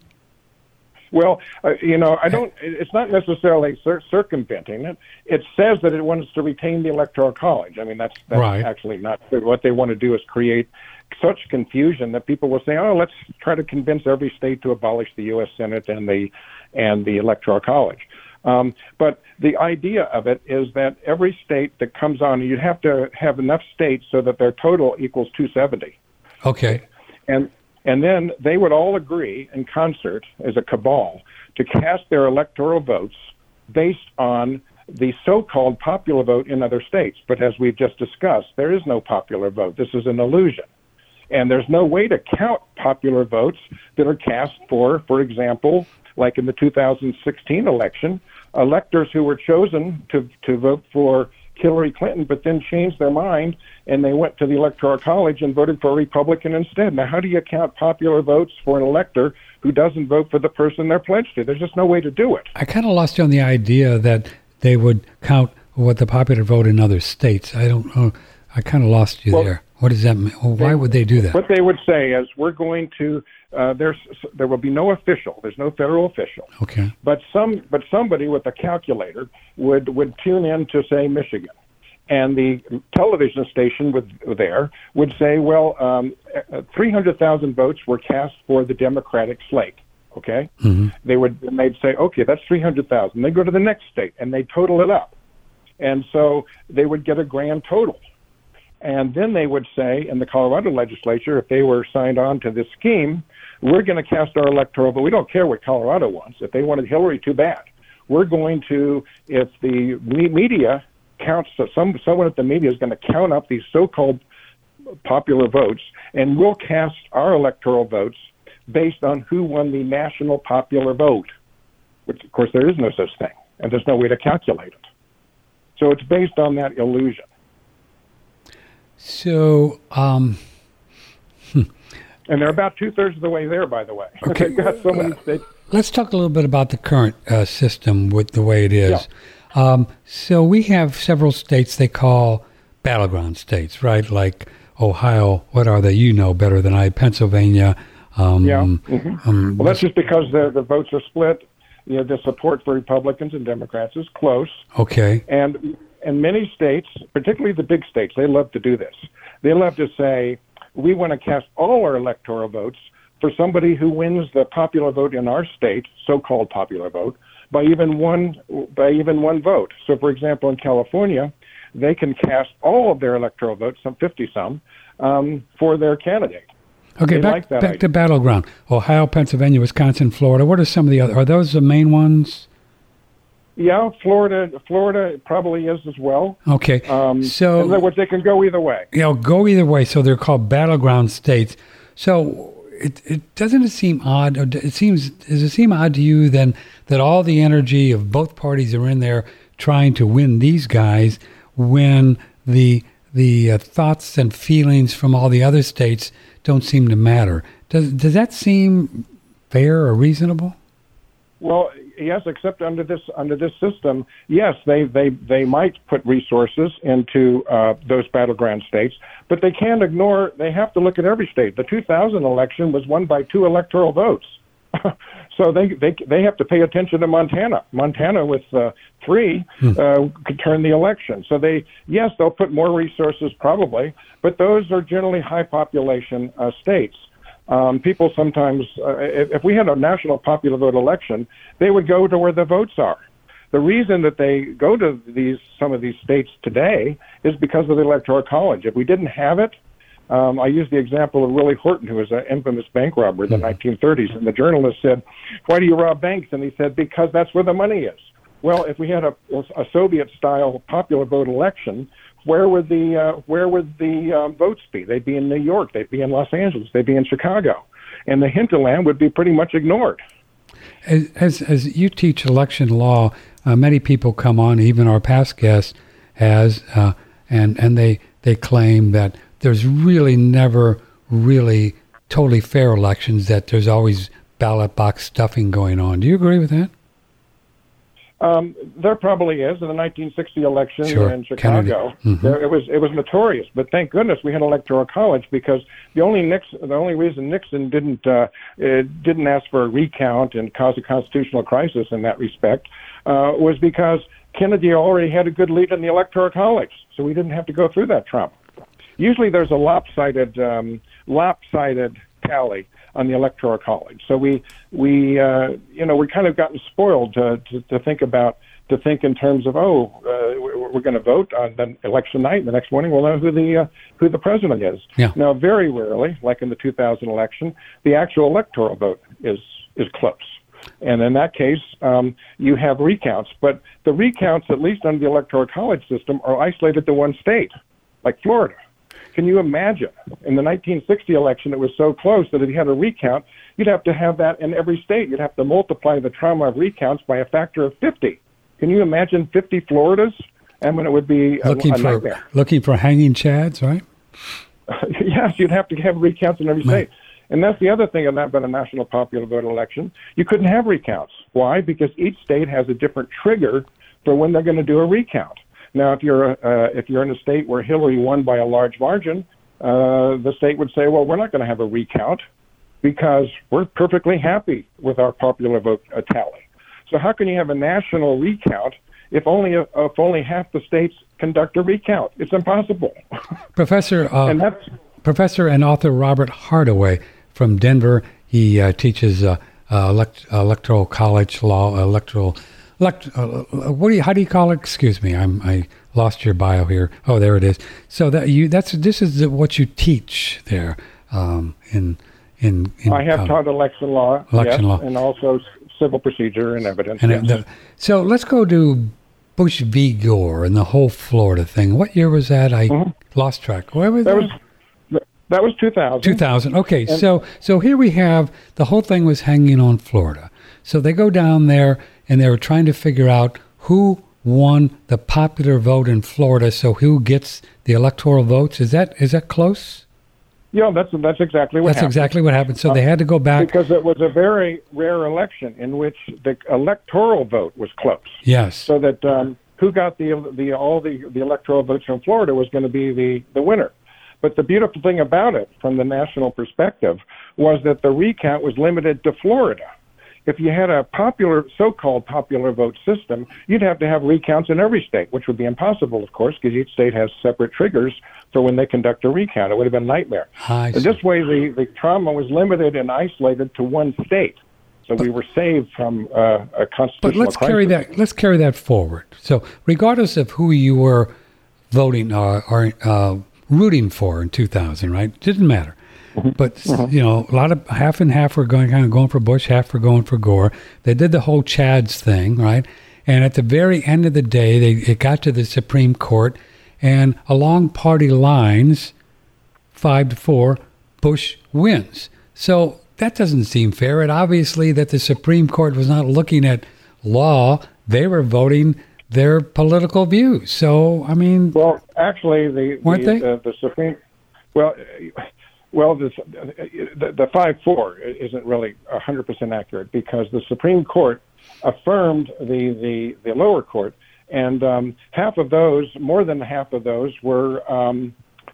Well, well uh, you know, I don't. It's not necessarily cir- circumventing it. It says that it wants to retain the Electoral College. I mean, that's, that's right. actually not what they want to do. Is create such confusion that people will say, "Oh, let's try to convince every state to abolish the U S Senate and the and the Electoral College." Um, but the idea of it is that every state that comes on, you'd have to have enough states so that their total equals two seventy. Okay. And and then they would all agree in concert as a cabal to cast their electoral votes based on the so-called popular vote in other states. But as we've just discussed, there is no popular vote. This is an illusion. And there's no way to count popular votes that are cast for, for example, like in the two thousand sixteen election, electors who were chosen to to vote for Hillary Clinton, but then changed their mind and they went to the Electoral College and voted for a Republican instead. Now, how do you count popular votes for an elector who doesn't vote for the person they're pledged to? There's just no way to do it. I kind of lost you on the idea that they would count what the popular vote in other states. I don't know. I kind of lost you well, there. What does that mean? Well, why they, would they do that? What they would say is, we're going to, uh, there's, there will be no official. There's no federal official. Okay. But some, but somebody with a calculator would, would tune in to, say, Michigan. And the television station would, there would say, well, um, three hundred thousand votes were cast for the Democratic slate. Okay? Mm-hmm. They would, and they'd say, okay, that's three hundred thousand. They go to the next state and they total it up. And so they would get a grand total. And then they would say in the Colorado legislature, if they were signed on to this scheme, we're going to cast our electoral vote. We don't care what Colorado wants. If they wanted Hillary, too bad. We're going to, if the media counts, some someone at the media is going to count up these so-called popular votes, and we'll cast our electoral votes based on who won the national popular vote, which, of course, there is no such thing, and there's no way to calculate it. So it's based on that illusion. So, um, hmm. and they're about two-thirds of the way there, by the way. Okay. They've got so many states. Let's talk a little bit about the current uh, system with the way it is. Yeah. Um, so we have several states they call battleground states, right? Like Ohio, what are they? You know better than I. Pennsylvania. Um, yeah. Mm-hmm. Um, well, that's just because the, the votes are split. You know, the support for Republicans and Democrats is close. Okay. And in many states, particularly the big states, they love to do this. They love to say, we want to cast all our electoral votes for somebody who wins the popular vote in our state, so-called popular vote, by even one by even one vote. So, for example, in California, they can cast all of their electoral votes, some fifty-some, um, for their candidate. Okay, they back, like that back idea. to battleground. Ohio, Pennsylvania, Wisconsin, Florida. What are some of the other? Are those the main ones? Yeah, Florida. Florida probably is as well. Okay, um, so in other words, they can go either way. You know, go either way. So they're called battleground states. So it it doesn't it seem odd? Or it seems does it seem odd to you then that all the energy of both parties are in there trying to win these guys when the the uh, thoughts and feelings from all the other states don't seem to matter? Does does that seem fair or reasonable? Well, yes, except under this under this system, yes, they they, they might put resources into uh, those battleground states, but they can't ignore. They have to look at every state. The two thousand election was won by two electoral votes, so they they they have to pay attention to Montana. Montana with uh, three uh, could turn the election. So they yes, they'll put more resources probably, but those are generally high population uh, states. Um, people sometimes, uh, if, if we had a national popular vote election, they would go to where the votes are. The reason that they go to these some of these states today is because of the Electoral College. If we didn't have it, um, I use the example of Willie Horton, who was an infamous bank robber in the nineteen thirties, and the journalist said, "Why do you rob banks?" And he said, "Because that's where the money is." Well, if we had a, a Soviet-style popular vote election, where would the uh, where would the uh, votes be? They'd be in New York, they'd be in Los Angeles, they'd be in Chicago, and the hinterland would be pretty much ignored. As as, as you teach election law, uh, many people come on, even our past guest has, uh, and and they they claim that there's really never really totally fair elections, that there's always ballot box stuffing going on. Do you agree with that? Um, there probably is. In the nineteen sixty election sure. in Chicago, mm-hmm. there, it was it was notorious. But thank goodness we had Electoral College, because the only Nixon, the only reason Nixon didn't uh, didn't ask for a recount and cause a constitutional crisis in that respect uh, was because Kennedy already had a good lead in the Electoral College, so we didn't have to go through that trauma. Usually, there's a lopsided um, lopsided tally on the Electoral College. So we, we, uh, you know, we're kind of gotten spoiled to, to, to think about, to think in terms of, oh, uh, we're, we're going to vote on the election night, and the next morning we'll know who the, uh, who the president is. Yeah. Now, very rarely, like in the two thousand election, the actual electoral vote is, is close. And in that case, um, you have recounts. But the recounts, at least under the Electoral College system, are isolated to one state, like Florida. Can you imagine? In the nineteen sixty election, it was so close that if you had a recount, you'd have to have that in every state. You'd have to multiply the trauma of recounts by a factor of fifty. Can you imagine fifty Floridas? I mean, it would be a, looking a for nightmare. Looking for hanging chads, right? Yes, you'd have to have recounts in every Man. state. And that's the other thing about a national popular vote election. You couldn't have recounts. Why? Because each state has a different trigger for when they're going to do a recount. Now, if you're uh, if you're in a state where Hillary won by a large margin, uh, the state would say, well, we're not going to have a recount because we're perfectly happy with our popular vote uh, tally. So how can you have a national recount if only a, if only half the states conduct a recount? It's impossible. Professor, uh, and that's, Professor and author Robert Hardaway from Denver. He uh, teaches uh, uh, elect, electoral college law, electoral. Elect, uh, what do you? How do you call it? Excuse me, I'm I lost your bio here. Oh, there it is. So that you that's this is what you teach there um, in, in in. I have uh, taught election law, election yes, law, and also civil procedure and evidence. And yes. the, so let's go to Bush v. Gore and the whole Florida thing. What year was that? I mm-hmm. lost track. Where was that? that? Was, that was two thousand. two thousand. Okay, and, so so here we have the whole thing was hanging on Florida. So they go down there and they were trying to figure out who won the popular vote in Florida. So who gets the electoral votes? Is that is that close? Yeah, that's that's exactly what that's happened. That's exactly what happened. So uh, they had to go back. Because it was a very rare election in which the electoral vote was close. Yes. So that um, who got the the all the, the electoral votes from Florida was going to be the, the winner. But the beautiful thing about it, from the national perspective, was that the recount was limited to Florida. If you had a popular, so-called popular vote system, you'd have to have recounts in every state, which would be impossible, of course, because each state has separate triggers for when they conduct a recount. It would have been a nightmare. And this way, the, the trauma was limited and isolated to one state. So but, we were saved from uh, a constitutional But let's crisis. carry that. Let's carry that forward. So, regardless of who you were voting uh, or uh, rooting for in two thousand, right? It didn't matter. Mm-hmm. But, mm-hmm. you know, a lot of half and half were going, kind of going for Bush, half were going for Gore. They did the whole Chads thing, right? And at the very end of the day, they it got to the Supreme Court, and along party lines, five to four, Bush wins. So that doesn't seem fair. And obviously that the Supreme Court was not looking at law. They were voting their political views. So, I mean... Well, actually, the, weren't the, they? the, the Supreme... Well... Well, this, the, the five four isn't really one hundred percent accurate because the Supreme Court affirmed the, the, the lower court, and um, half of those, more than half of those, were um,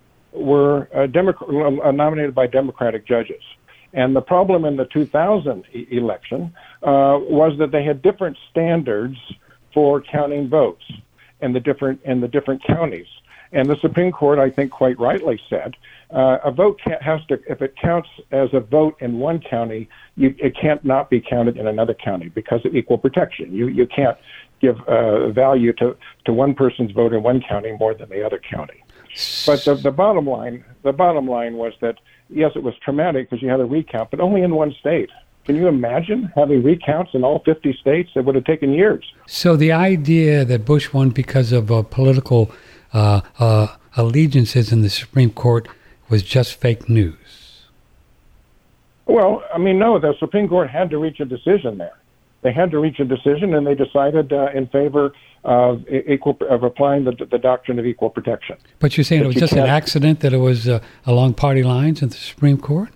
were uh, Demo- uh, nominated by Democratic judges. And the problem in the two thousand e- election uh, was that they had different standards for counting votes in the different in the different counties. And the Supreme Court, I think, quite rightly said, uh, a vote ca- has to, if it counts as a vote in one county, you, it can't not be counted in another county because of equal protection. You you can't give uh, value to, to one person's vote in one county more than the other county. But the, the bottom line, the bottom line was that yes, it was traumatic because you had a recount, but only in one state. Can you imagine having recounts in all fifty states? It would have taken years. So the idea that Bush won because of uh, political uh, uh, allegiances in the Supreme Court was just fake news. Well, I mean, no, the Supreme Court had to reach a decision there. They had to reach a decision, and they decided uh, in favor of equal of applying the, the doctrine of equal protection. But you're saying that it was just an accident that it was uh, along party lines in the Supreme Court?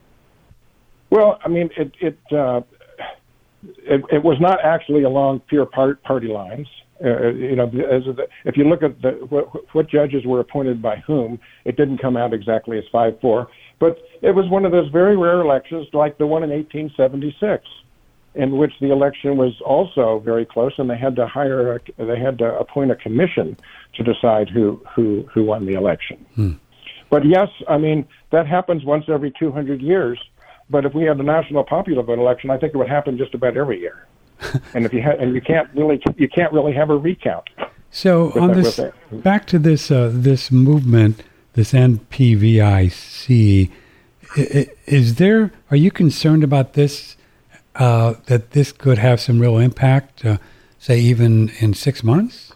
Well, I mean, it it, uh, it it was not actually along pure part, party lines. Uh, you know, as the, if you look at the, what, what judges were appointed by whom, it didn't come out exactly as five four. But it was one of those very rare elections, like the one in eighteen seventy-six, in which the election was also very close, and they had to hire, a, they had to appoint a commission to decide who who who won the election. Hmm. But yes, I mean that happens once every two hundred years. But if we had a national popular vote election, I think it would happen just about every year. And if you ha- and you can't really you can't really have a recount. So on this, back to this uh, this movement, this N P V I C, is there? Are you concerned about this? Uh, that this could have some real impact, uh, say even in six months?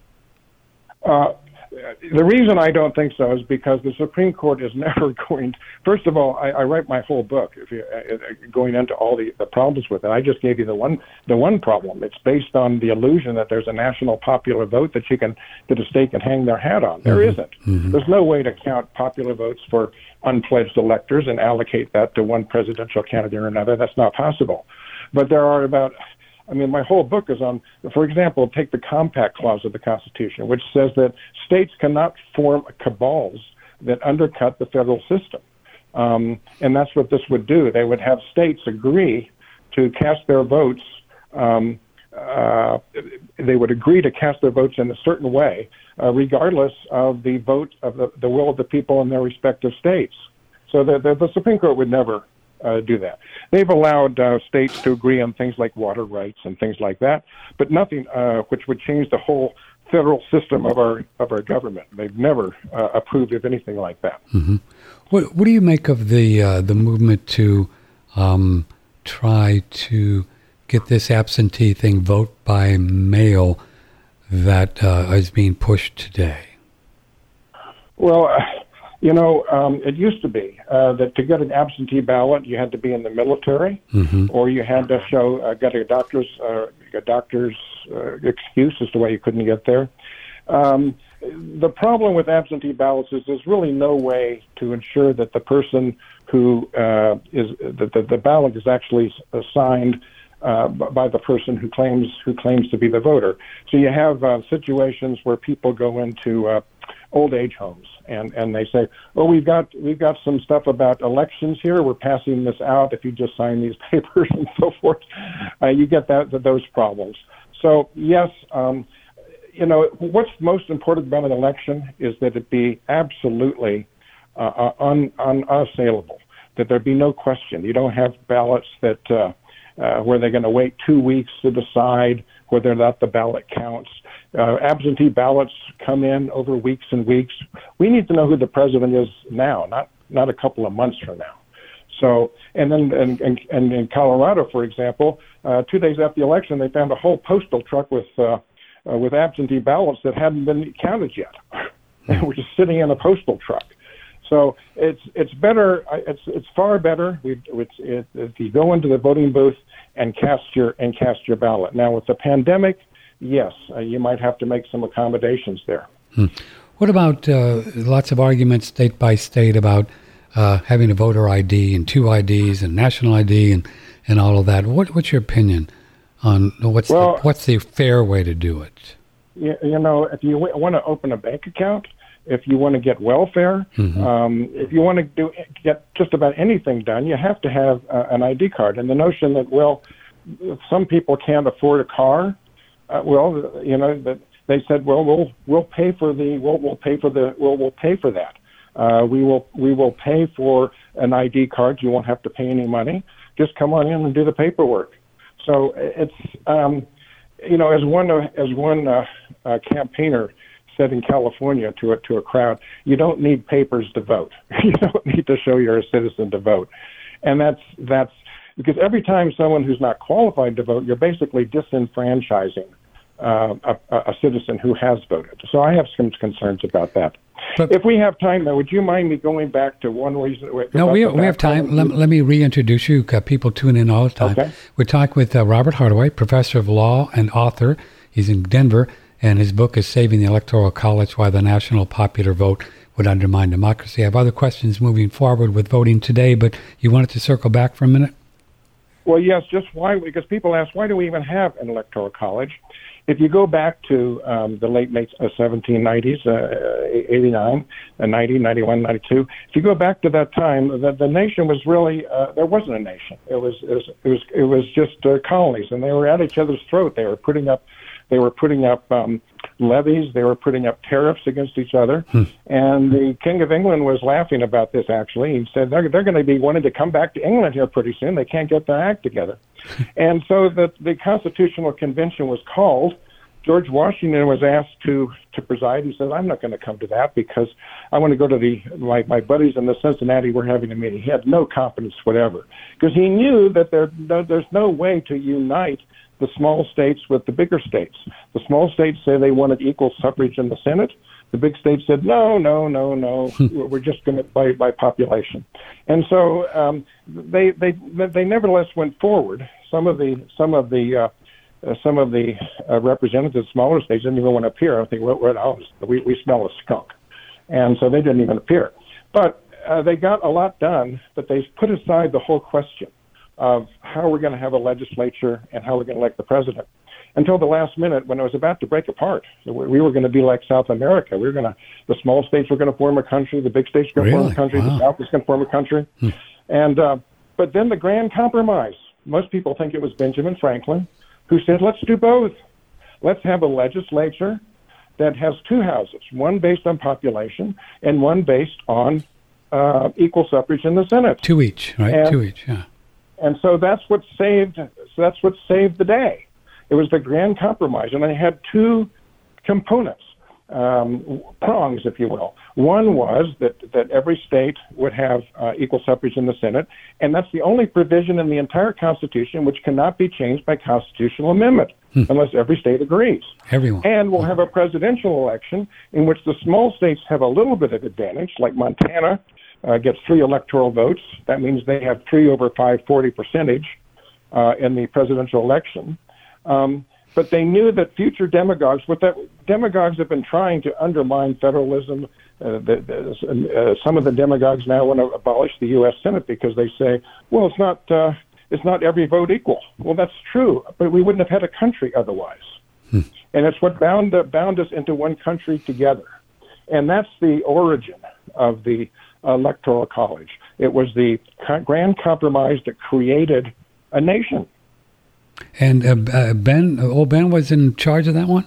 Uh, the reason I don't think so is because the Supreme Court is never going to, first of all, I, I write my whole book if you, uh, going into all the, the problems with it. I just gave you the one the one problem. It's based on the illusion that there's a national popular vote that you can that a state can hang their hat on. There mm-hmm. isn't. Mm-hmm. There's no way to count popular votes for unpledged electors and allocate that to one presidential candidate or another. That's not possible. But there are about, I mean, my whole book is on, for example, take the Compact Clause of the Constitution, which says that states cannot form cabals that undercut the federal system. Um, and that's what this would do. They would have states agree to cast their votes. Um, uh, they would agree to cast their votes in a certain way, uh, regardless of the vote of the, the will of the people in their respective states. So the, the, the Supreme Court would never uh, do that. They've allowed uh, states to agree on things like water rights and things like that, but nothing uh, which would change the whole federal system of our of our government. They've never uh, approved of anything like that. Mm-hmm. What What do you make of the uh, the movement to um, try to get this absentee thing, vote by mail, that uh, is being pushed today? Well, uh, you know, um, it used to be uh, that to get an absentee ballot, you had to be in the military, mm-hmm. or you had to show uh, get a doctor's uh, a doctor's uh, excuse as to why you couldn't get there. Um, the problem with absentee ballots is there's really no way to ensure that the person who uh, is that the, the ballot is actually signed Uh, by the person who claims who claims to be the voter. So you have uh, situations where people go into uh, old age homes and, and they say, "Oh, we've got we've got some stuff about elections here. We're passing this out. If you just sign these papers and so forth," uh, you get that those problems. So yes, um, you know what's most important about an election is that it be absolutely uh, un, un, unassailable. That there be no question. You don't have ballots that. Uh, Uh, where they're going to wait two weeks to decide whether or not the ballot counts. Uh, absentee ballots come in over weeks and weeks. We need to know who the president is now, not not a couple of months from now. So, and then and, and, and in Colorado, for example, uh, two days after the election, they found a whole postal truck with uh, uh, with absentee ballots that hadn't been counted yet. They were just sitting in a postal truck. So it's it's better. It's it's far better. We it's it, if you go into the voting booth and cast your and cast your ballot. Now with the pandemic, yes, uh, you might have to make some accommodations there. Hmm. What about uh, lots of arguments state by state about uh, having a voter I D and two I Ds and national I D and, and all of that? What what's your opinion on what's well, the, what's the fair way to do it? You, you know, if you w- want to open a bank account. If you want to get welfare, mm-hmm. um, if you want to do get just about anything done, you have to have uh, an I D card. And the notion that, well, some people can't afford a car, uh, well, you know, that they said, well, we'll we'll pay for the we'll we'll pay for the we'll we'll pay for that. Uh, we will we will pay for an I D card. You won't have to pay any money. Just come on in and do the paperwork. So it's um, you know, as one uh, as one uh, uh, campaigner said in California to a to a crowd, you don't need papers to vote. You don't need to show you're a citizen to vote, and that's that's because every time someone who's not qualified to vote, you're basically disenfranchising uh, a, a citizen who has voted. So I have some concerns about that. But if we have time, though, would you mind me going back to one reason? No, we, we have time. Let, let me reintroduce you. Uh, people tune in all the time. Okay. We're talking with uh, Robert Hardaway, professor of law and author. He's in Denver, and his book is Saving the Electoral College, Why the National Popular Vote Would Undermine Democracy. I have other questions moving forward with voting today, but you wanted to circle back for a minute? Well, yes, just why, because people ask, why do we even have an electoral college? If you go back to um, the late uh, seventeen nineties, uh, eighty-nine, uh, ninety, ninety-one, ninety-two, if you go back to that time, the, the nation was really, uh, there wasn't a nation. It was, it was, it was, it was just uh, colonies, and they were at each other's throat. They were putting up, they were putting up um, levies. They were putting up tariffs against each other. Hmm. And the King of England was laughing about this, actually. He said they're, they're going to be wanting to come back to England here pretty soon. They can't get their act together. And so the, the Constitutional Convention was called. George Washington was asked to, to preside. He said, I'm not going to come to that because I want to go to the, my, my buddies in the Cincinnati were having a meeting. He had no confidence whatever because he knew that there, no, there's no way to unite the small states with the bigger states. The small states say they wanted equal suffrage in the Senate. The big states said, no, no, no, no, we're just going to by, by population. And so um, they, they, they nevertheless went forward. Some of the, some of the, uh, Uh, some of the uh, representatives of smaller states didn't even want to appear. I think, well, well, we, we smell a skunk. And so they didn't even appear. But uh, they got a lot done, but they put aside the whole question of how we're going to have a legislature and how we're going to elect the president until the last minute when it was about to break apart. So we were going to be like South America. We were going to, the small states were going to form a country, the big states were going to really? form a country, Wow. the South was going to form a country. Hmm. And uh, but then the grand compromise, most people think it was Benjamin Franklin, who said, let's do both. Let's have a legislature that has two houses, one based on population and one based on uh, equal suffrage in the Senate. Two each, right? And, Two each, yeah. And so that's what saved. So that's what saved the day. It was the grand compromise, and they had two components, um, prongs, if you will. One was that, that every state would have uh, equal suffrage in the Senate, and that's the only provision in the entire Constitution which cannot be changed by constitutional amendment hmm. unless every state agrees. Everyone. And we'll have a presidential election in which the small states have a little bit of advantage, like Montana uh, gets three electoral votes. That means they have three over five, forty percentage uh, in the presidential election. Um, But they knew that future demagogues, what that demagogues have been trying to undermine federalism. Uh, the, the, uh, some of the demagogues now want to abolish the U S Senate because they say, well, it's not uh, it's not every vote equal. Well, that's true, but we wouldn't have had a country otherwise. Hmm. And it's what bound uh, bound us into one country together. And that's the origin of the Electoral College. It was the co- grand compromise that created a nation. And uh, uh, Ben, uh, old Ben was in charge of that one?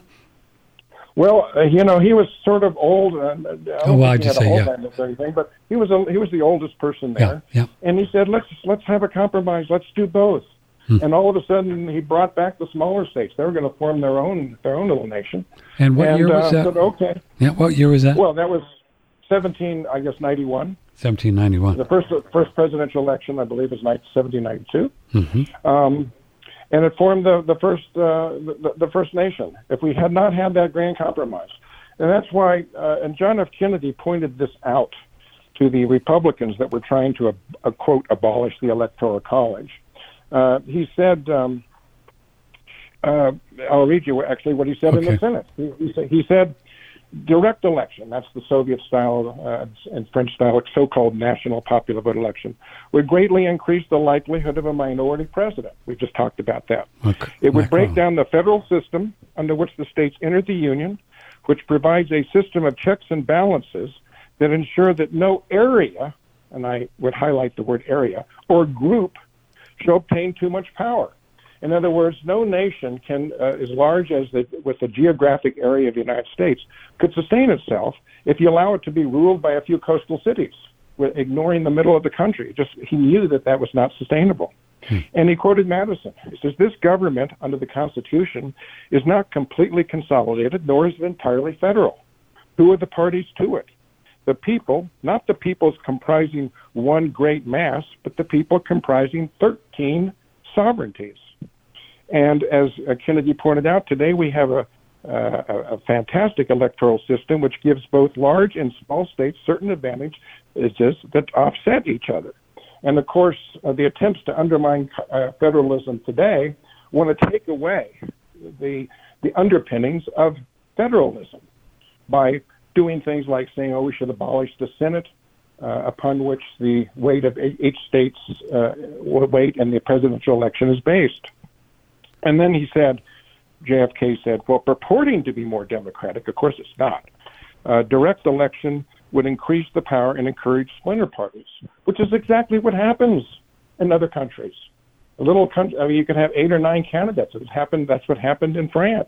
Well, uh, you know, he was sort of old. Uh, I oh, well, I just say, yeah. Or anything, but he was a, he was the oldest person there. Yeah, yeah. And he said, let's let's have a compromise. Let's do both. Hmm. And all of a sudden, he brought back the smaller states. They were going to form their own their own little nation. And what and, year was uh, that? Said, okay. Yeah, what year was that? Well, that was seventeen, I guess, ninety-one. seventeen ninety-one. The first first presidential election, I believe, was seventeen ninety-two. Mm-hmm. Um, and it formed the the first uh, the, the first nation. If we had not had that grand compromise, and that's why, uh, and John F. Kennedy pointed this out to the Republicans that were trying to, uh, quote, abolish the Electoral College. Uh, he said, um, uh, I'll read you actually what he said okay. in the Senate. He, he, said, he said, direct election, that's the Soviet style uh, and French style, so-called national popular vote election, would greatly increase the likelihood of a minority president. We just talked about that. Okay. It would break down the federal system under which the states entered the Union, which provides a system of checks and balances that ensure that no area, and I would highlight the word area, or group shall obtain too much power. In other words, no nation can, uh, as large as the, with the geographic area of the United States, could sustain itself if you allow it to be ruled by a few coastal cities, with ignoring the middle of the country. Just he knew that that was not sustainable. Hmm. And he quoted Madison. He says, this government under the Constitution is not completely consolidated, nor is it entirely federal. Who are the parties to it? The people, not the peoples comprising one great mass, but the people comprising thirteen sovereignties. And as Kennedy pointed out, today we have a, uh, a fantastic electoral system which gives both large and small states certain advantages that offset each other. And of course, uh, the attempts to undermine uh, federalism today want to take away the the underpinnings of federalism by doing things like saying, oh, we should abolish the Senate, uh, upon which the weight of each state's uh, weight in the presidential election is based. And then he said, J F K said, well, purporting to be more democratic, of course it's not, uh, direct election would increase the power and encourage splinter parties, which is exactly what happens in other countries. A little country, I mean, you can have eight or nine candidates. It's happened. That's what happened in France.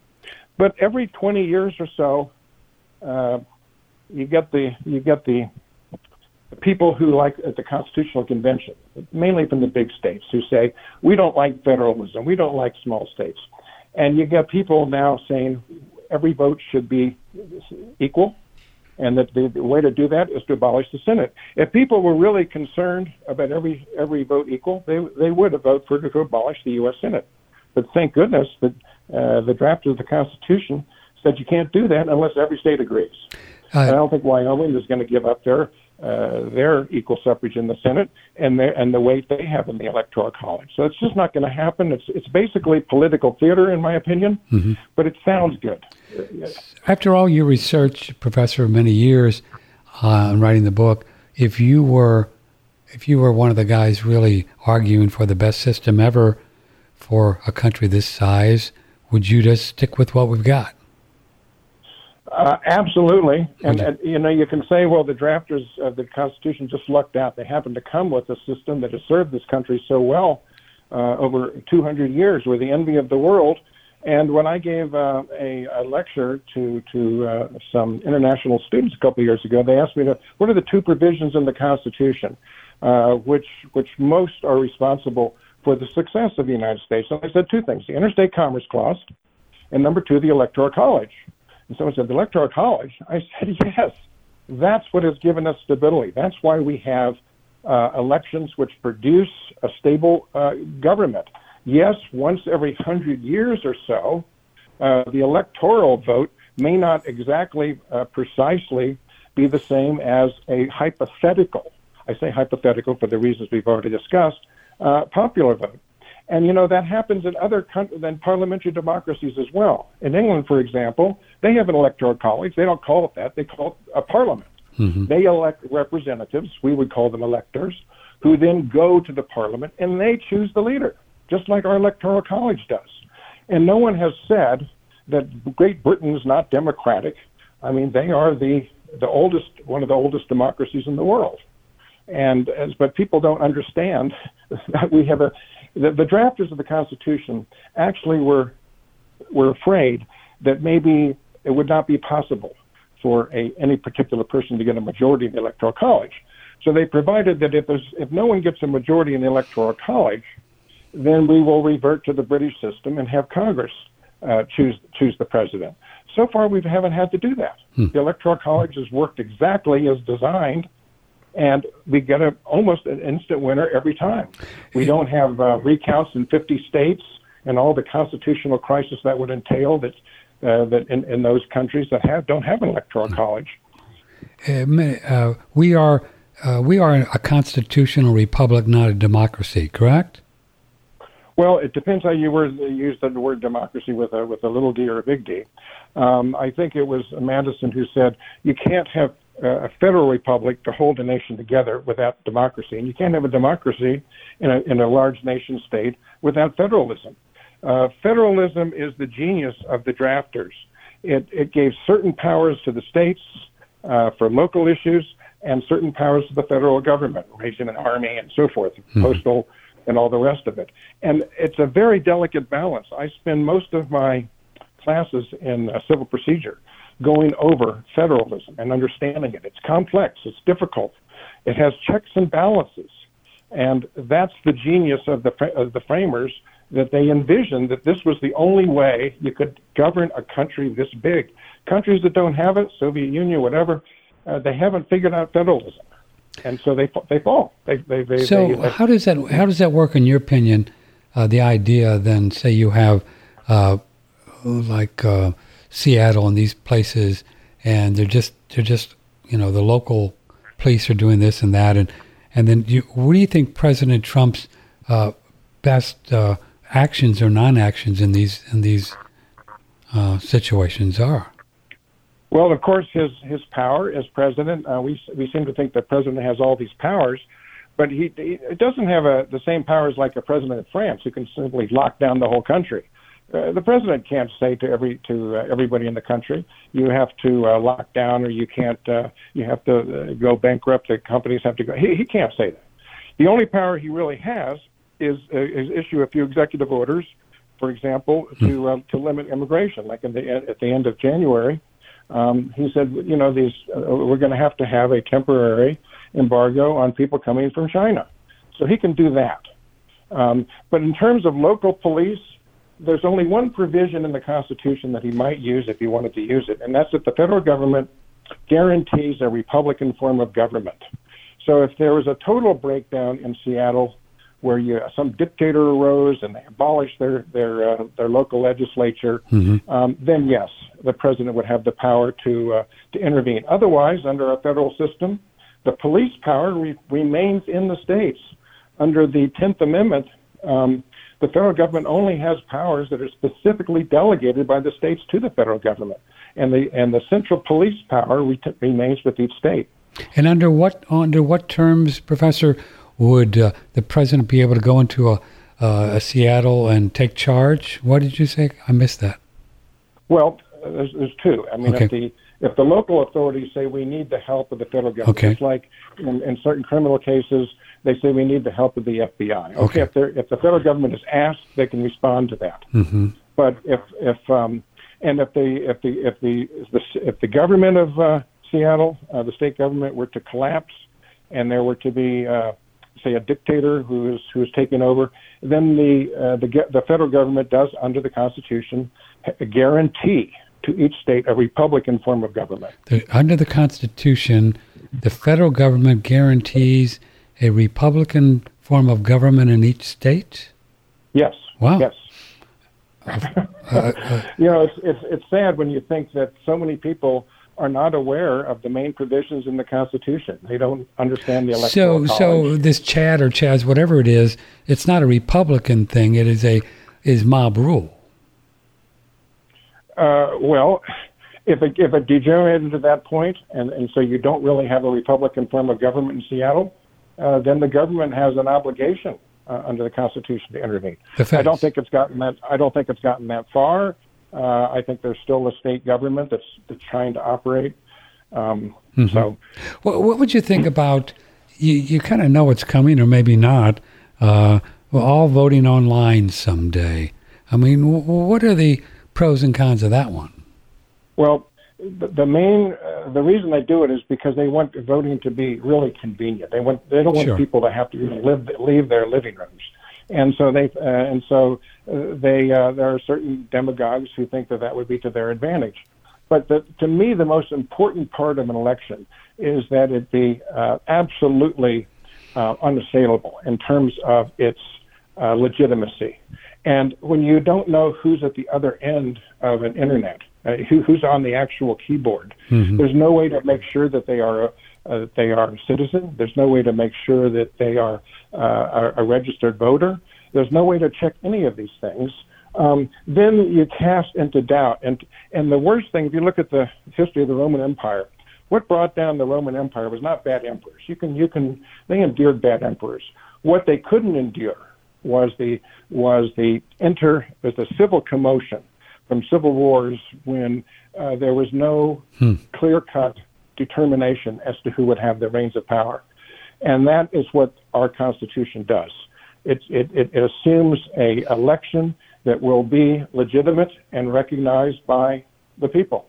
But every twenty years or so, uh, you get the you get the, the people who like at the Constitutional Convention, mainly from the big states, who say we don't like federalism, we don't like small states, and you get people now saying every vote should be equal. And that the, the way to do that is to abolish the Senate. If people were really concerned about every every vote equal, they they would have voted for to abolish the U S Senate. But thank goodness that uh, the draft of the Constitution said you can't do that unless every state agrees. Uh, I don't think Wyoming is going to give up their uh, their equal suffrage in the Senate and their, and the weight they have in the Electoral College. So it's just not going to happen. It's it's basically political theater, in my opinion. Mm-hmm. But it sounds good. After all your research, Professor, of many years uh, in writing the book, if you were if you were one of the guys really arguing for the best system ever for a country this size, would you just stick with what we've got? Uh, absolutely. And, and, you know, you can say, well, the drafters of the Constitution just lucked out. They happened to come with a system that has served this country so well uh, over two hundred years. We're the envy of the world. And when I gave uh, a, a lecture to, to uh, some international students a couple of years ago, they asked me, to, what are the two provisions in the Constitution uh, which which most are responsible for the success of the United States? And I said two things, the Interstate Commerce Clause, and number two, the Electoral College. And someone said, the Electoral College? I said, yes, that's what has given us stability. That's why we have uh, elections which produce a stable uh, government. Yes, once every hundred years or so, uh, the electoral vote may not exactly uh, precisely be the same as a hypothetical, I say hypothetical for the reasons we've already discussed, uh, popular vote. And, you know, that happens in other countries than parliamentary democracies as well. In England, for example, they have an electoral college. They don't call it that. They call it a parliament. Mm-hmm. They elect representatives, we would call them electors, who then go to the parliament and they choose the leader, just like our electoral college does. And no one has said that Great Britain is not democratic. I mean, they are the, the oldest, one of the oldest democracies in the world. And as, but people don't understand that we have a, the, the drafters of the Constitution actually were, were afraid that maybe it would not be possible for a, any particular person to get a majority in the Electoral College. So they provided that if, there's, if no one gets a majority in the Electoral College, then we will revert to the British system and have Congress uh, choose choose the president. So far, we haven't had to do that. Hmm. The Electoral College has worked exactly as designed, and we get a, almost an instant winner every time. We don't have uh, recounts in fifty states and all the constitutional crisis that would entail that uh, that in, in those countries that have don't have an Electoral College. Uh, we are uh, we are a constitutional republic, not a democracy. Correct? Well, it depends how you word, use the word democracy with a with a little d or a big D. Um, I think it was Madison who said you can't have a federal republic to hold a nation together without democracy, and you can't have a democracy in a in a large nation state without federalism. Uh, federalism is the genius of the drafters. It it gave certain powers to the states uh, for local issues, and certain powers to the federal government, raising an army and so forth, mm-hmm. postal, and all the rest of it. And it's a very delicate balance. I spend most of my classes in uh, civil procedure going over federalism and understanding it. It's complex. It's difficult. It has checks and balances. And that's the genius of the of the framers, that they envisioned that this was the only way you could govern a country this big. Countries that don't have it, Soviet Union, whatever, uh, they haven't figured out federalism, and so they they fall. They, they, they, so they, how does that how does that work in your opinion? Uh, the idea then, say you have uh, like uh, Seattle and these places, and they're just they're just you know the local police are doing this and that, and and then you, what do you think President Trump's uh, best uh, actions or non-actions in these in these uh, situations are? Well, of course, his his power as president. Uh, we we seem to think the president has all these powers, but he, he doesn't have a, the same powers like a president of France, who can simply lock down the whole country. Uh, the president can't say to every to uh, everybody in the country, you have to uh, lock down, or you can't. Uh, you have to uh, go bankrupt. The companies have to go. He, he can't say that. The only power he really has is, uh, is issue a few executive orders, for example, to uh, to limit immigration. Like in the at the end of January, um, he said, you know, these uh, we're going to have to have a temporary embargo on people coming from China. So he can do that. Um, but in terms of local police, there's only one provision in the Constitution that he might use if he wanted to use it, and that's that the federal government guarantees a Republican form of government. So if there was a total breakdown in Seattle where you, some dictator arose and they abolished their their uh, their local legislature, mm-hmm. um, then yes, the president would have the power to uh, to intervene. Otherwise, under a federal system, the police power re- remains in the states. Under the tenth Amendment, um, the federal government only has powers that are specifically delegated by the states to the federal government, and the and the central police power re- remains with each state. And under what under what terms, Professor, would uh, the president be able to go into a, uh, a Seattle and take charge? What did you say? I missed that. Well, there's, there's two. I mean, okay. if the if the local authorities say we need the help of the federal government, okay. it's like in, in certain criminal cases, they say we need the help of the F B I. Okay, okay. If, if the federal government is asked, they can respond to that. Mm-hmm. But if if um, and if the if the if the if the, if the government of uh, Seattle, uh, the state government, were to collapse, and there were to be uh, say a dictator who is who is taking over, then the uh, the the federal government does, under the Constitution, guarantee to each state a Republican form of government. The, under the Constitution, the federal government guarantees a Republican form of government in each state? Yes. Wow. Yes. uh, uh, you know, it's it's it's sad when you think that so many people are not aware of the main provisions in the Constitution. They don't understand the electoral so, college. So this Chad or Chaz, whatever it is, it's not a Republican thing. It is a is mob rule. Uh, well, if it, if it degenerated to that point, and, and so you don't really have a Republican form of government in Seattle, uh, then the government has an obligation uh, under the Constitution to intervene. Defense. I don't think it's gotten that. I don't think it's gotten that far. Uh, I think there's still a state government that's, that's trying to operate. Um, mm-hmm. So, what, what would you think about? You, you kind of know it's coming, or maybe not. Uh, we're all voting online someday. I mean, w- what are the pros and cons of that one? Well, the, the main uh, the reason they do it is because they want voting to be really convenient. They want they don't want sure. people to have to live leave their living rooms, and so they uh, and so uh, they uh, there are certain demagogues who think that that would be to their advantage. But the, to me, the most important part of an election is that it be uh, absolutely uh, unassailable in terms of its uh, legitimacy. And when you don't know who's at the other end of an internet, uh, who, who's on the actual keyboard, mm-hmm. there's no way to make sure that they are a, uh, they are a citizen. There's no way to make sure that they are uh, a, a registered voter. There's no way to check any of these things. Um, then you cast into doubt. And and the worst thing, if you look at the history of the Roman Empire, what brought down the Roman Empire was not bad emperors. You can you can they endured bad emperors. What they couldn't endure was the was the inter was the civil commotion from civil wars when uh, there was no hmm. clear-cut determination as to who would have the reins of power, and that is what our Constitution does. It it, it, it assumes a election that will be legitimate and recognized by the people.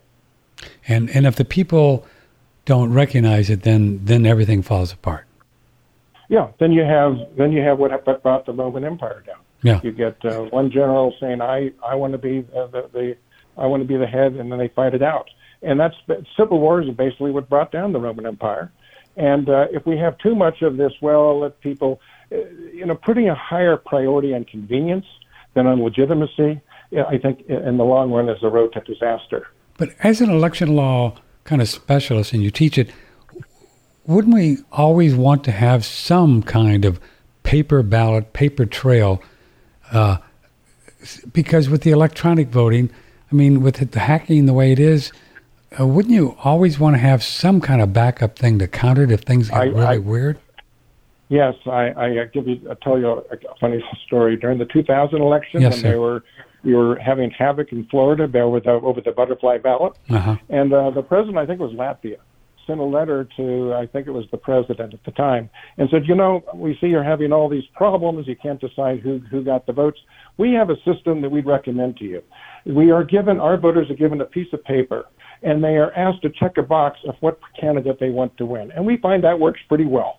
And and if the people don't recognize it, then then everything falls apart. yeah, then you have then you have what what brought the Roman Empire down. Yeah. You get uh, one general saying, "I I want to be uh, the, the I want to be the head," and then they fight it out. And that's civil wars is basically what brought down the Roman Empire. And uh, if we have too much of this, well, let people, uh, you know, putting a higher priority on convenience than on legitimacy, I think in the long run is a road to disaster. But as an election law kind of specialist, and you teach it, wouldn't we always want to have some kind of paper ballot, paper trail? Uh, because with the electronic voting, I mean, with the hacking the way it is, uh, wouldn't you always want to have some kind of backup thing to counter it if things get I, really I, weird? Yes, I, I give you, I tell you a, a funny story. During the two thousand election, yes, when sir. they were we were having havoc in Florida over the, over the butterfly ballot, uh-huh. and uh, the president, I think it was Latvia, sent a letter to, I think it was the president at the time, and said, you know, we see you're having all these problems. You can't decide who, who got the votes. We have a system that we'd recommend to you. We are given, our voters are given a piece of paper, and they are asked to check a box of what candidate they want to win. And we find that works pretty well.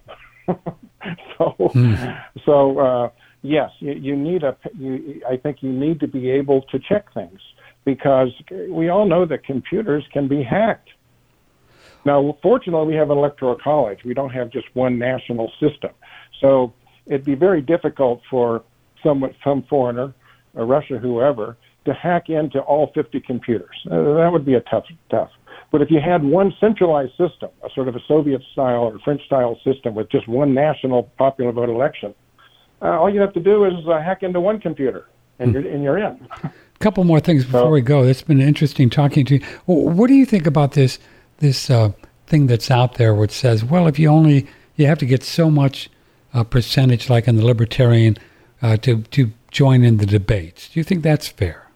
so, mm. so uh, yes, you, you need a, you, I think you need to be able to check things, because we all know that computers can be hacked. Now, fortunately, we have an electoral college. We don't have just one national system. So it'd be very difficult for some, some foreigner, or Russia, whoever, to hack into all fifty computers. Uh, that would be a tough, tough. But if you had one centralized system, a sort of a Soviet-style or French-style system with just one national popular vote election, uh, all you have to do is uh, hack into one computer, and, mm. you're, and you're in. A couple more things before so, we go. It's been interesting talking to you. Well, what do you think about this this uh, thing that's out there which says, well, if you only, you have to get so much uh, percentage, like in the Libertarian, uh, to, to join in the debates. Do you think that's fair?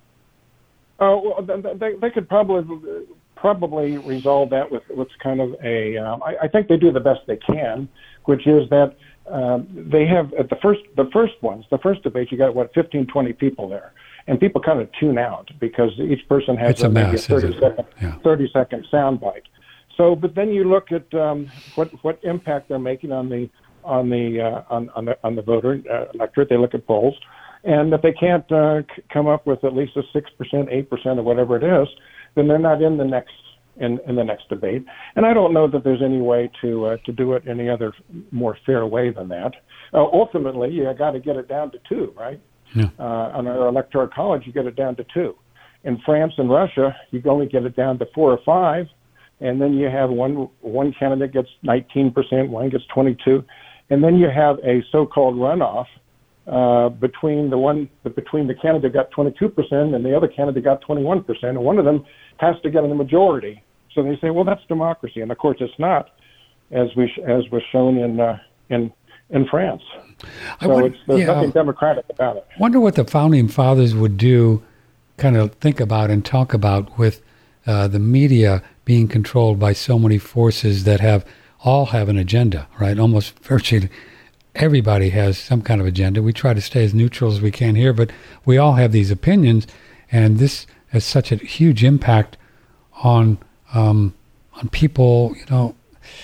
Oh, uh, well, they, they could probably probably resolve that with what's kind of a. Um, I, I think they do the best they can, which is that um, they have at the first the first ones, the first debate, you got what fifteen, twenty people there, and people kind of tune out because each person has it's a, a maybe mess, a thirty second yeah. thirty second soundbite. So, but then you look at um, what what impact they're making on the on the uh, on on the on the voter uh, electorate. They look at polls. And if they can't uh, c- come up with at least a six percent, eight percent, or whatever it is, then they're not in the next in, in the next debate. And I don't know that there's any way to uh, to do it any other more fair way than that. Uh, ultimately, you got to get it down to two, right? Yeah. Uh, on our electoral college, you get it down to two. In France and Russia, you can only get it down to four or five, and then you have one one candidate gets nineteen percent, one gets twenty-two, and then you have a so-called runoff. Uh, between the one, between the candidate got twenty-two percent and the other candidate got twenty-one percent, and one of them has to get a majority. So they say, well, that's democracy, and of course it's not, as we as was shown in uh, in in France. I so wonder, it's, there's yeah, nothing democratic about it. Wonder what the founding fathers would do, kind of think about and talk about with uh, the media being controlled by so many forces that have all have an agenda, right? Almost virtually. Everybody has some kind of agenda. We try to stay as neutral as we can here, but we all have these opinions, and this has such a huge impact on um, on people. You know,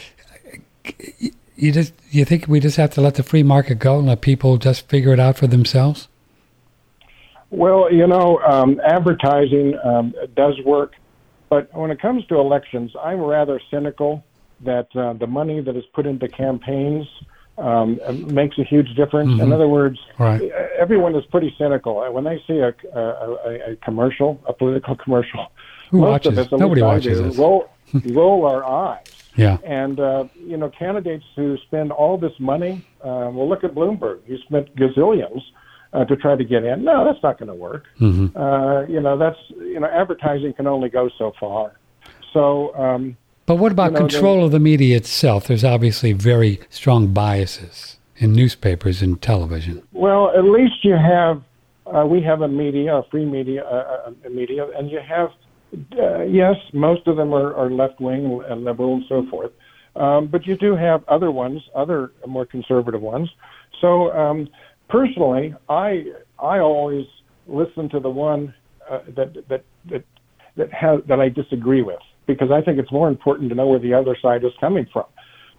you just you think we just have to let the free market go and let people just figure it out for themselves? Well, you know, um, advertising um, does work, but when it comes to elections, I'm rather cynical that uh, the money that is put into campaigns Um, makes a huge difference. Mm-hmm. In other words, right. everyone is pretty cynical. When they see a, a, a commercial, a political commercial, Who most watches? of us, Nobody watches do, this. roll, roll our eyes. Yeah. And, uh, you know, candidates who spend all this money, uh, well, look at Bloomberg. He spent gazillions uh, to try to get in. No, that's not going to work. Mm-hmm. Uh, you know, that's, you know, advertising can only go so far. So, um, But what about you know, control of the media itself? There's obviously very strong biases in newspapers and television. Well, at least you have, uh, we have a media, a free media, uh, a media, and you have, uh, yes, most of them are, are left-wing and liberal and so forth, um, but you do have other ones, other more conservative ones. So um, personally, I I always listen to the one uh, that that that that has that I disagree with, because I think it's more important to know where the other side is coming from.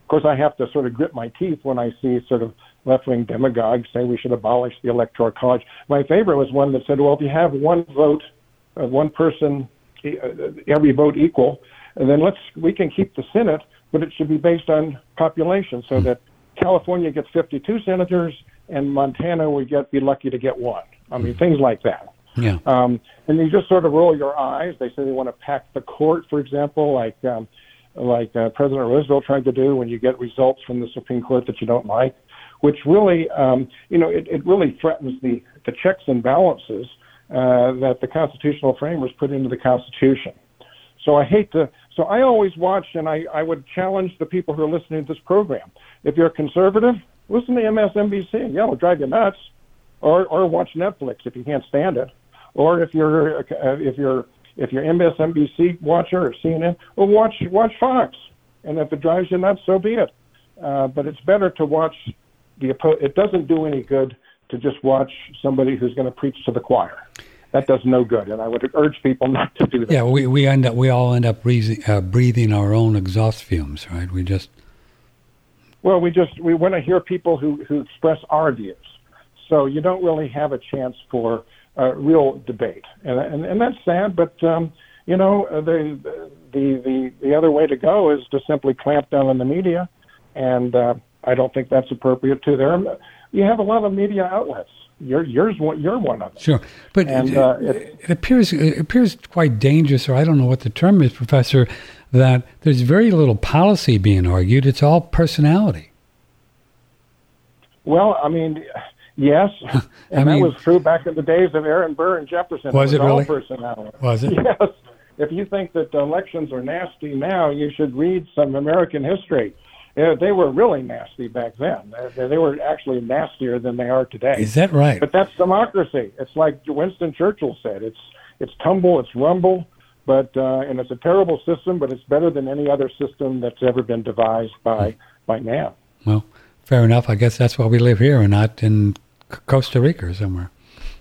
course, I have to sort of grit my teeth when I see sort of left-wing demagogues say we should abolish the Electoral College. My favorite was one that said, well, if you have one vote, uh, one person, uh, every vote equal, and then let's we can keep the Senate, but it should be based on population, so that California gets fifty-two senators and Montana would get be lucky to get one. I mean, things like that. Yeah. Um, and you just sort of roll your eyes. They say they want to pack the court, for example, like um, like uh, President Roosevelt tried to do when you get results from the Supreme Court that you don't like, which really, um, you know, it, it really threatens the, the checks and balances uh, that the constitutional framers put into the Constitution. So I hate to, so I always watch, and I, I would challenge the people who are listening to this program. If you're a conservative, listen to M S N B C. Yeah, it'll drive you nuts. Or or watch Netflix if you can't stand it. Or if you're uh, if you're if you're M S N B C watcher or C N N, well, watch watch Fox. And if it drives you nuts, so be it. Uh, but it's better to watch the oppo- it doesn't do any good to just watch somebody who's going to preach to the choir. That does no good, and I would urge people not to do that. Yeah, we we end up we all end up breathing, uh, breathing our own exhaust fumes, right? We just well, we just we want to hear people who, who express our views. So you don't really have a chance for uh, real debate, and, and and that's sad. But um, you know, the the the the other way to go is to simply clamp down on the media, and uh, I don't think that's appropriate too. There, you have a lot of media outlets. You're yours one. You're one of them. Sure, but and, it, uh, it, it appears it appears quite dangerous, or I don't know what the term is, Professor. That there's very little policy being argued. It's all personality. Well, I mean, yes, and I mean, that was true back in the days of Aaron Burr and Jefferson. Was it, it was really? all personality. Was it? Yes. If you think that elections are nasty now, you should read some American history. Yeah, they were really nasty back then. They, they were actually nastier than they are today. Is that right? But that's democracy. It's like Winston Churchill said. It's it's tumble, it's rumble, but uh, and it's a terrible system, but it's better than any other system that's ever been devised by by man. Well, fair enough. I guess that's why we live here and not in Costa Rica or somewhere.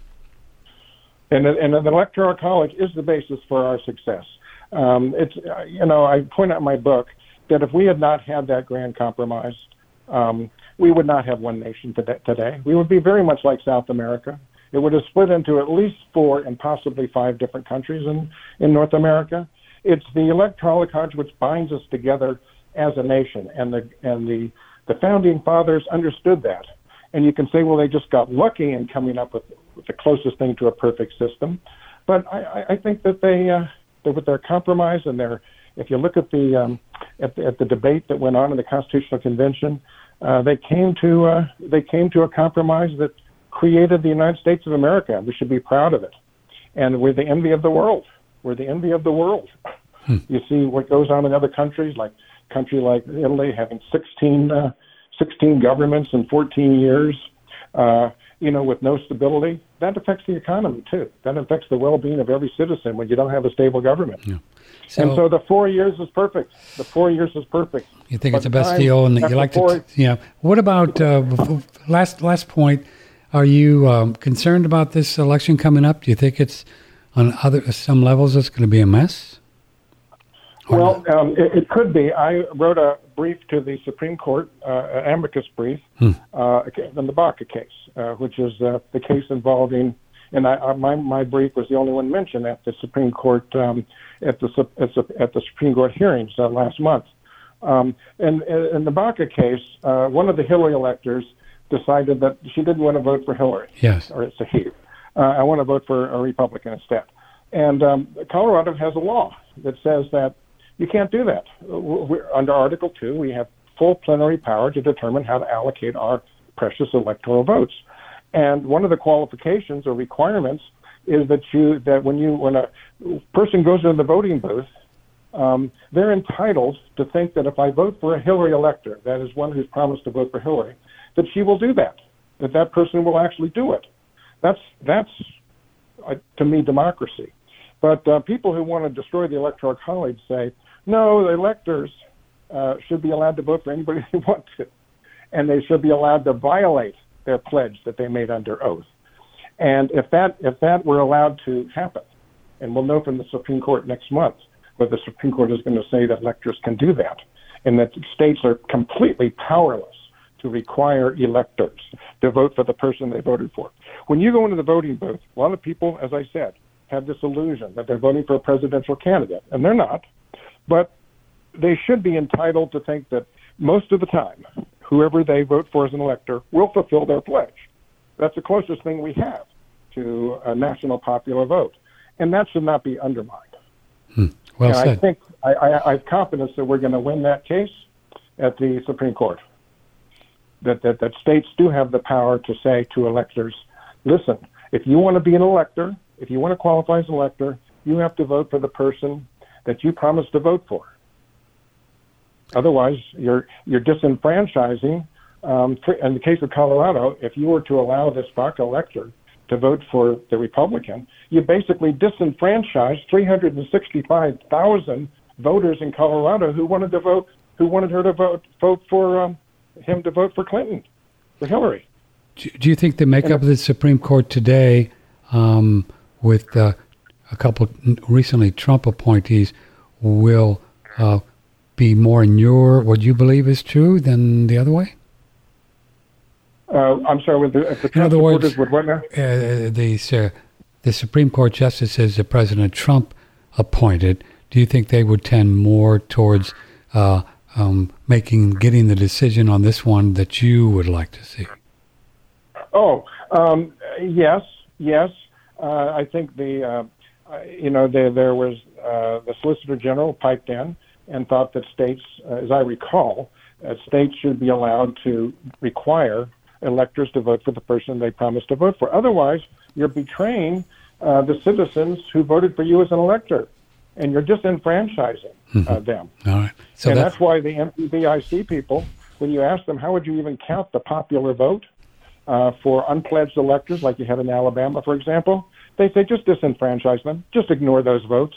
And and the Electoral College is the basis for our success. Um, it's you know I point out in my book that if we had not had that grand compromise, um, we would not have one nation today. We would be very much like South America. It would have split into at least four and possibly five different countries in, in North America. It's the Electoral College which binds us together as a nation, and the and the, the founding fathers understood that. And you can say, well, they just got lucky in coming up with, with the closest thing to a perfect system. But I, I think that they, uh, that with their compromise and their, if you look at the, um, at the at the debate that went on in the Constitutional Convention, uh, they came to uh, they came to a compromise that created the United States of America. We should be proud of it, and we're the envy of the world. We're the envy of the world. Hmm. You see what goes on in other countries, like country like Italy having sixteen, uh, sixteen governments in fourteen years. Uh, you know, with no stability, that affects the economy too. That affects the well-being of every citizen when you don't have a stable government. Yeah. So, and so the four years is perfect. The four years is perfect. You think but it's the best deal, and you like to? Yeah. What about uh, last last point? Are you um, concerned about this election coming up? Do you think it's on other some levels it's going to be a mess? Well, um, it, it could be. I wrote a brief to the Supreme Court, uh, an amicus brief, hmm. uh, in the Baca case, uh, which is uh, the case involving, and I, uh, my my brief was the only one mentioned at the Supreme Court um, at the at the, at the Supreme Court hearings uh, last month. Um, and in the Baca case, uh, one of the Hillary electors decided that she didn't want to vote for Hillary. Yes, or it's a he. Uh, I want to vote for a Republican instead. And um, Colorado has a law that says that you can't do that. We're, under Article two, we have full plenary power to determine how to allocate our precious electoral votes. And one of the qualifications or requirements is that you that when you when a person goes into the voting booth, um, they're entitled to think that if I vote for a Hillary elector, that is one who's promised to vote for Hillary, that she will do that, that that person will actually do it. That's that's uh, to me democracy. But uh, people who want to destroy the Electoral College say, no, the electors uh, should be allowed to vote for anybody they want to, and they should be allowed to violate their pledge that they made under oath. And if that if that were allowed to happen, and we'll know from the Supreme Court next month whether the Supreme Court is going to say that electors can do that, and that states are completely powerless to require electors to vote for the person they voted for. When you go into the voting booth, a lot of people, as I said, have this illusion that they're voting for a presidential candidate, and they're not. But they should be entitled to think that most of the time, whoever they vote for as an elector will fulfill their pledge. That's the closest thing we have to a national popular vote, and that should not be undermined. Hmm. Well and said. I think I, I, I have confidence that we're going to win that case at the Supreme Court. That, that that states do have the power to say to electors, listen, if you want to be an elector, if you want to qualify as an elector, you have to vote for the person that you promised to vote for. Otherwise, you're you're disenfranchising. Um, in the case of Colorado, if you were to allow this B A C A elector to vote for the Republican, you basically disenfranchised three hundred sixty-five thousand voters in Colorado who wanted to vote, who wanted her to vote vote for um, him to vote for Clinton, for Hillary. Do, do you think the makeup of the Supreme Court today, um, with uh, a couple recently Trump appointees, will uh, be more in your what you believe is true than the other way? Uh, I'm sorry, with the, if the in other words, with what now? Uh, the uh, the Supreme Court justices that President Trump appointed, do you think they would tend more towards uh, um, making getting the decision on this one that you would like to see? Oh, um, yes, yes. Uh, I think the uh, you know there there was uh, the Solicitor General piped in and thought that states, uh, as I recall, uh, states should be allowed to require electors to vote for the person they promised to vote for. Otherwise, you're betraying uh, the citizens who voted for you as an elector, and you're disenfranchising mm-hmm. uh, them. All right. So and that, that's why the M P B I C people, when you ask them, how would you even count the popular vote uh, for unpledged electors, like you had in Alabama, for example, they say just disenfranchise them. Just ignore those votes.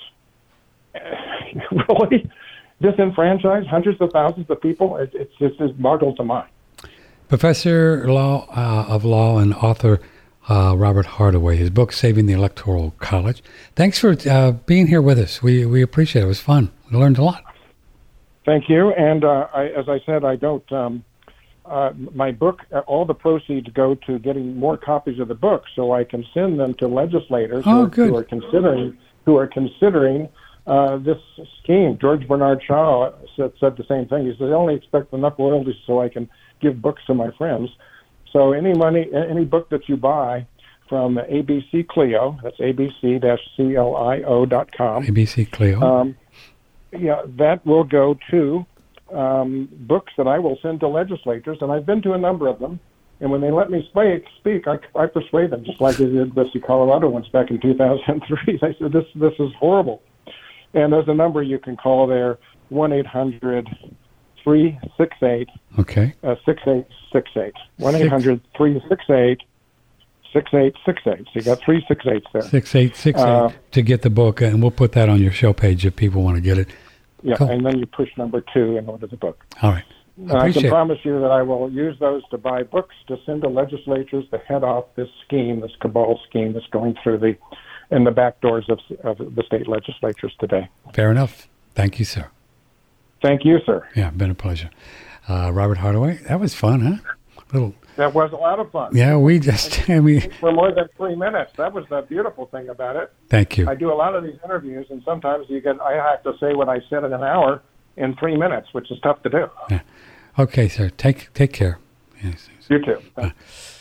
Really? Disenfranchise hundreds of thousands of people? It, it's just it boggles the mind. Professor law uh, of law and author uh, Robert Hardaway, his book "Saving the Electoral College." Thanks for uh, being here with us. We we appreciate it. It was fun. We learned a lot. Thank you. And uh, I, as I said, I don't. Um, uh, my book, all the proceeds go to getting more copies of the book, so I can send them to legislators oh, who, good. who are considering who are considering uh, this scheme. George Bernard Shaw said, said the same thing. He said, "I only expect enough royalties so I can give books to my friends." So any money, any book that you buy from A B C Clio, that's A B C C L I O dot com. A B C Clio. Um, yeah, that will go to um, books that I will send to legislators, and I've been to a number of them. And when they let me speak, speak, I, I persuade them, just like I did with the Colorado ones back in two thousand three. They said, this, this is horrible. And there's a number you can call there, one eight hundred three six eight Okay. Uh, six eight six eight. one eight hundred three six eight six eight six eight. So you got three six eights there. six eight six eight Uh, to get the book, and we'll put that on your show page if people want to get it. Yeah, Cool. and then you push number two in order the book. All right. I Appreciate can it. promise you that I will use those to buy books to send to legislatures to head off this scheme, this cabal scheme that's going through the in the back doors of, of the state legislatures today. Fair enough. Thank you, sir. Thank you, sir. Yeah, been a pleasure. Uh, Robert Hardaway, that was fun, huh? Little. That was a lot of fun. Yeah, we just, I mean, For more than three minutes. That was the beautiful thing about it. thank you. I do a lot of these interviews, and sometimes you get I have to say what I said in an hour in three minutes, which is tough to do. Yeah. Okay, sir. Take take care. Yes. You too. Uh,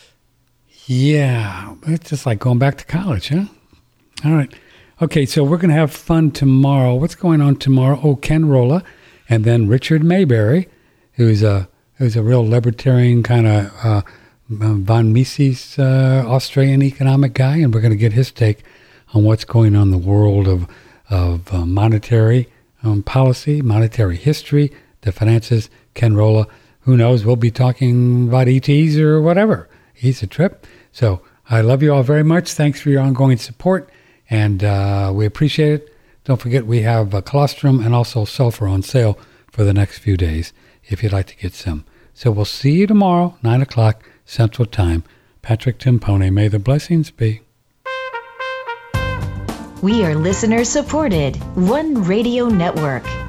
yeah, it's just like going back to college, huh? All right. Okay, so we're going to have fun tomorrow. What's going on tomorrow? Oh, Ken Rolla, and then Richard Mayberry, who's a who's a real libertarian kind of uh, von Mises uh, Australian economic guy, and we're going to get his take on what's going on in the world of of uh, monetary um, policy, monetary history, the finances. Ken Rolla, who knows? We'll be talking about E Ts or whatever. He's a trip. So I love you all very much. Thanks for your ongoing support, and uh, we appreciate it. Don't forget we have uh, colostrum and also sulfur on sale for the next few days if you'd like to get some. So we'll see you tomorrow, nine o'clock Central Time. Patrick Timpone, may the blessings be. We are listener supported. One Radio Network.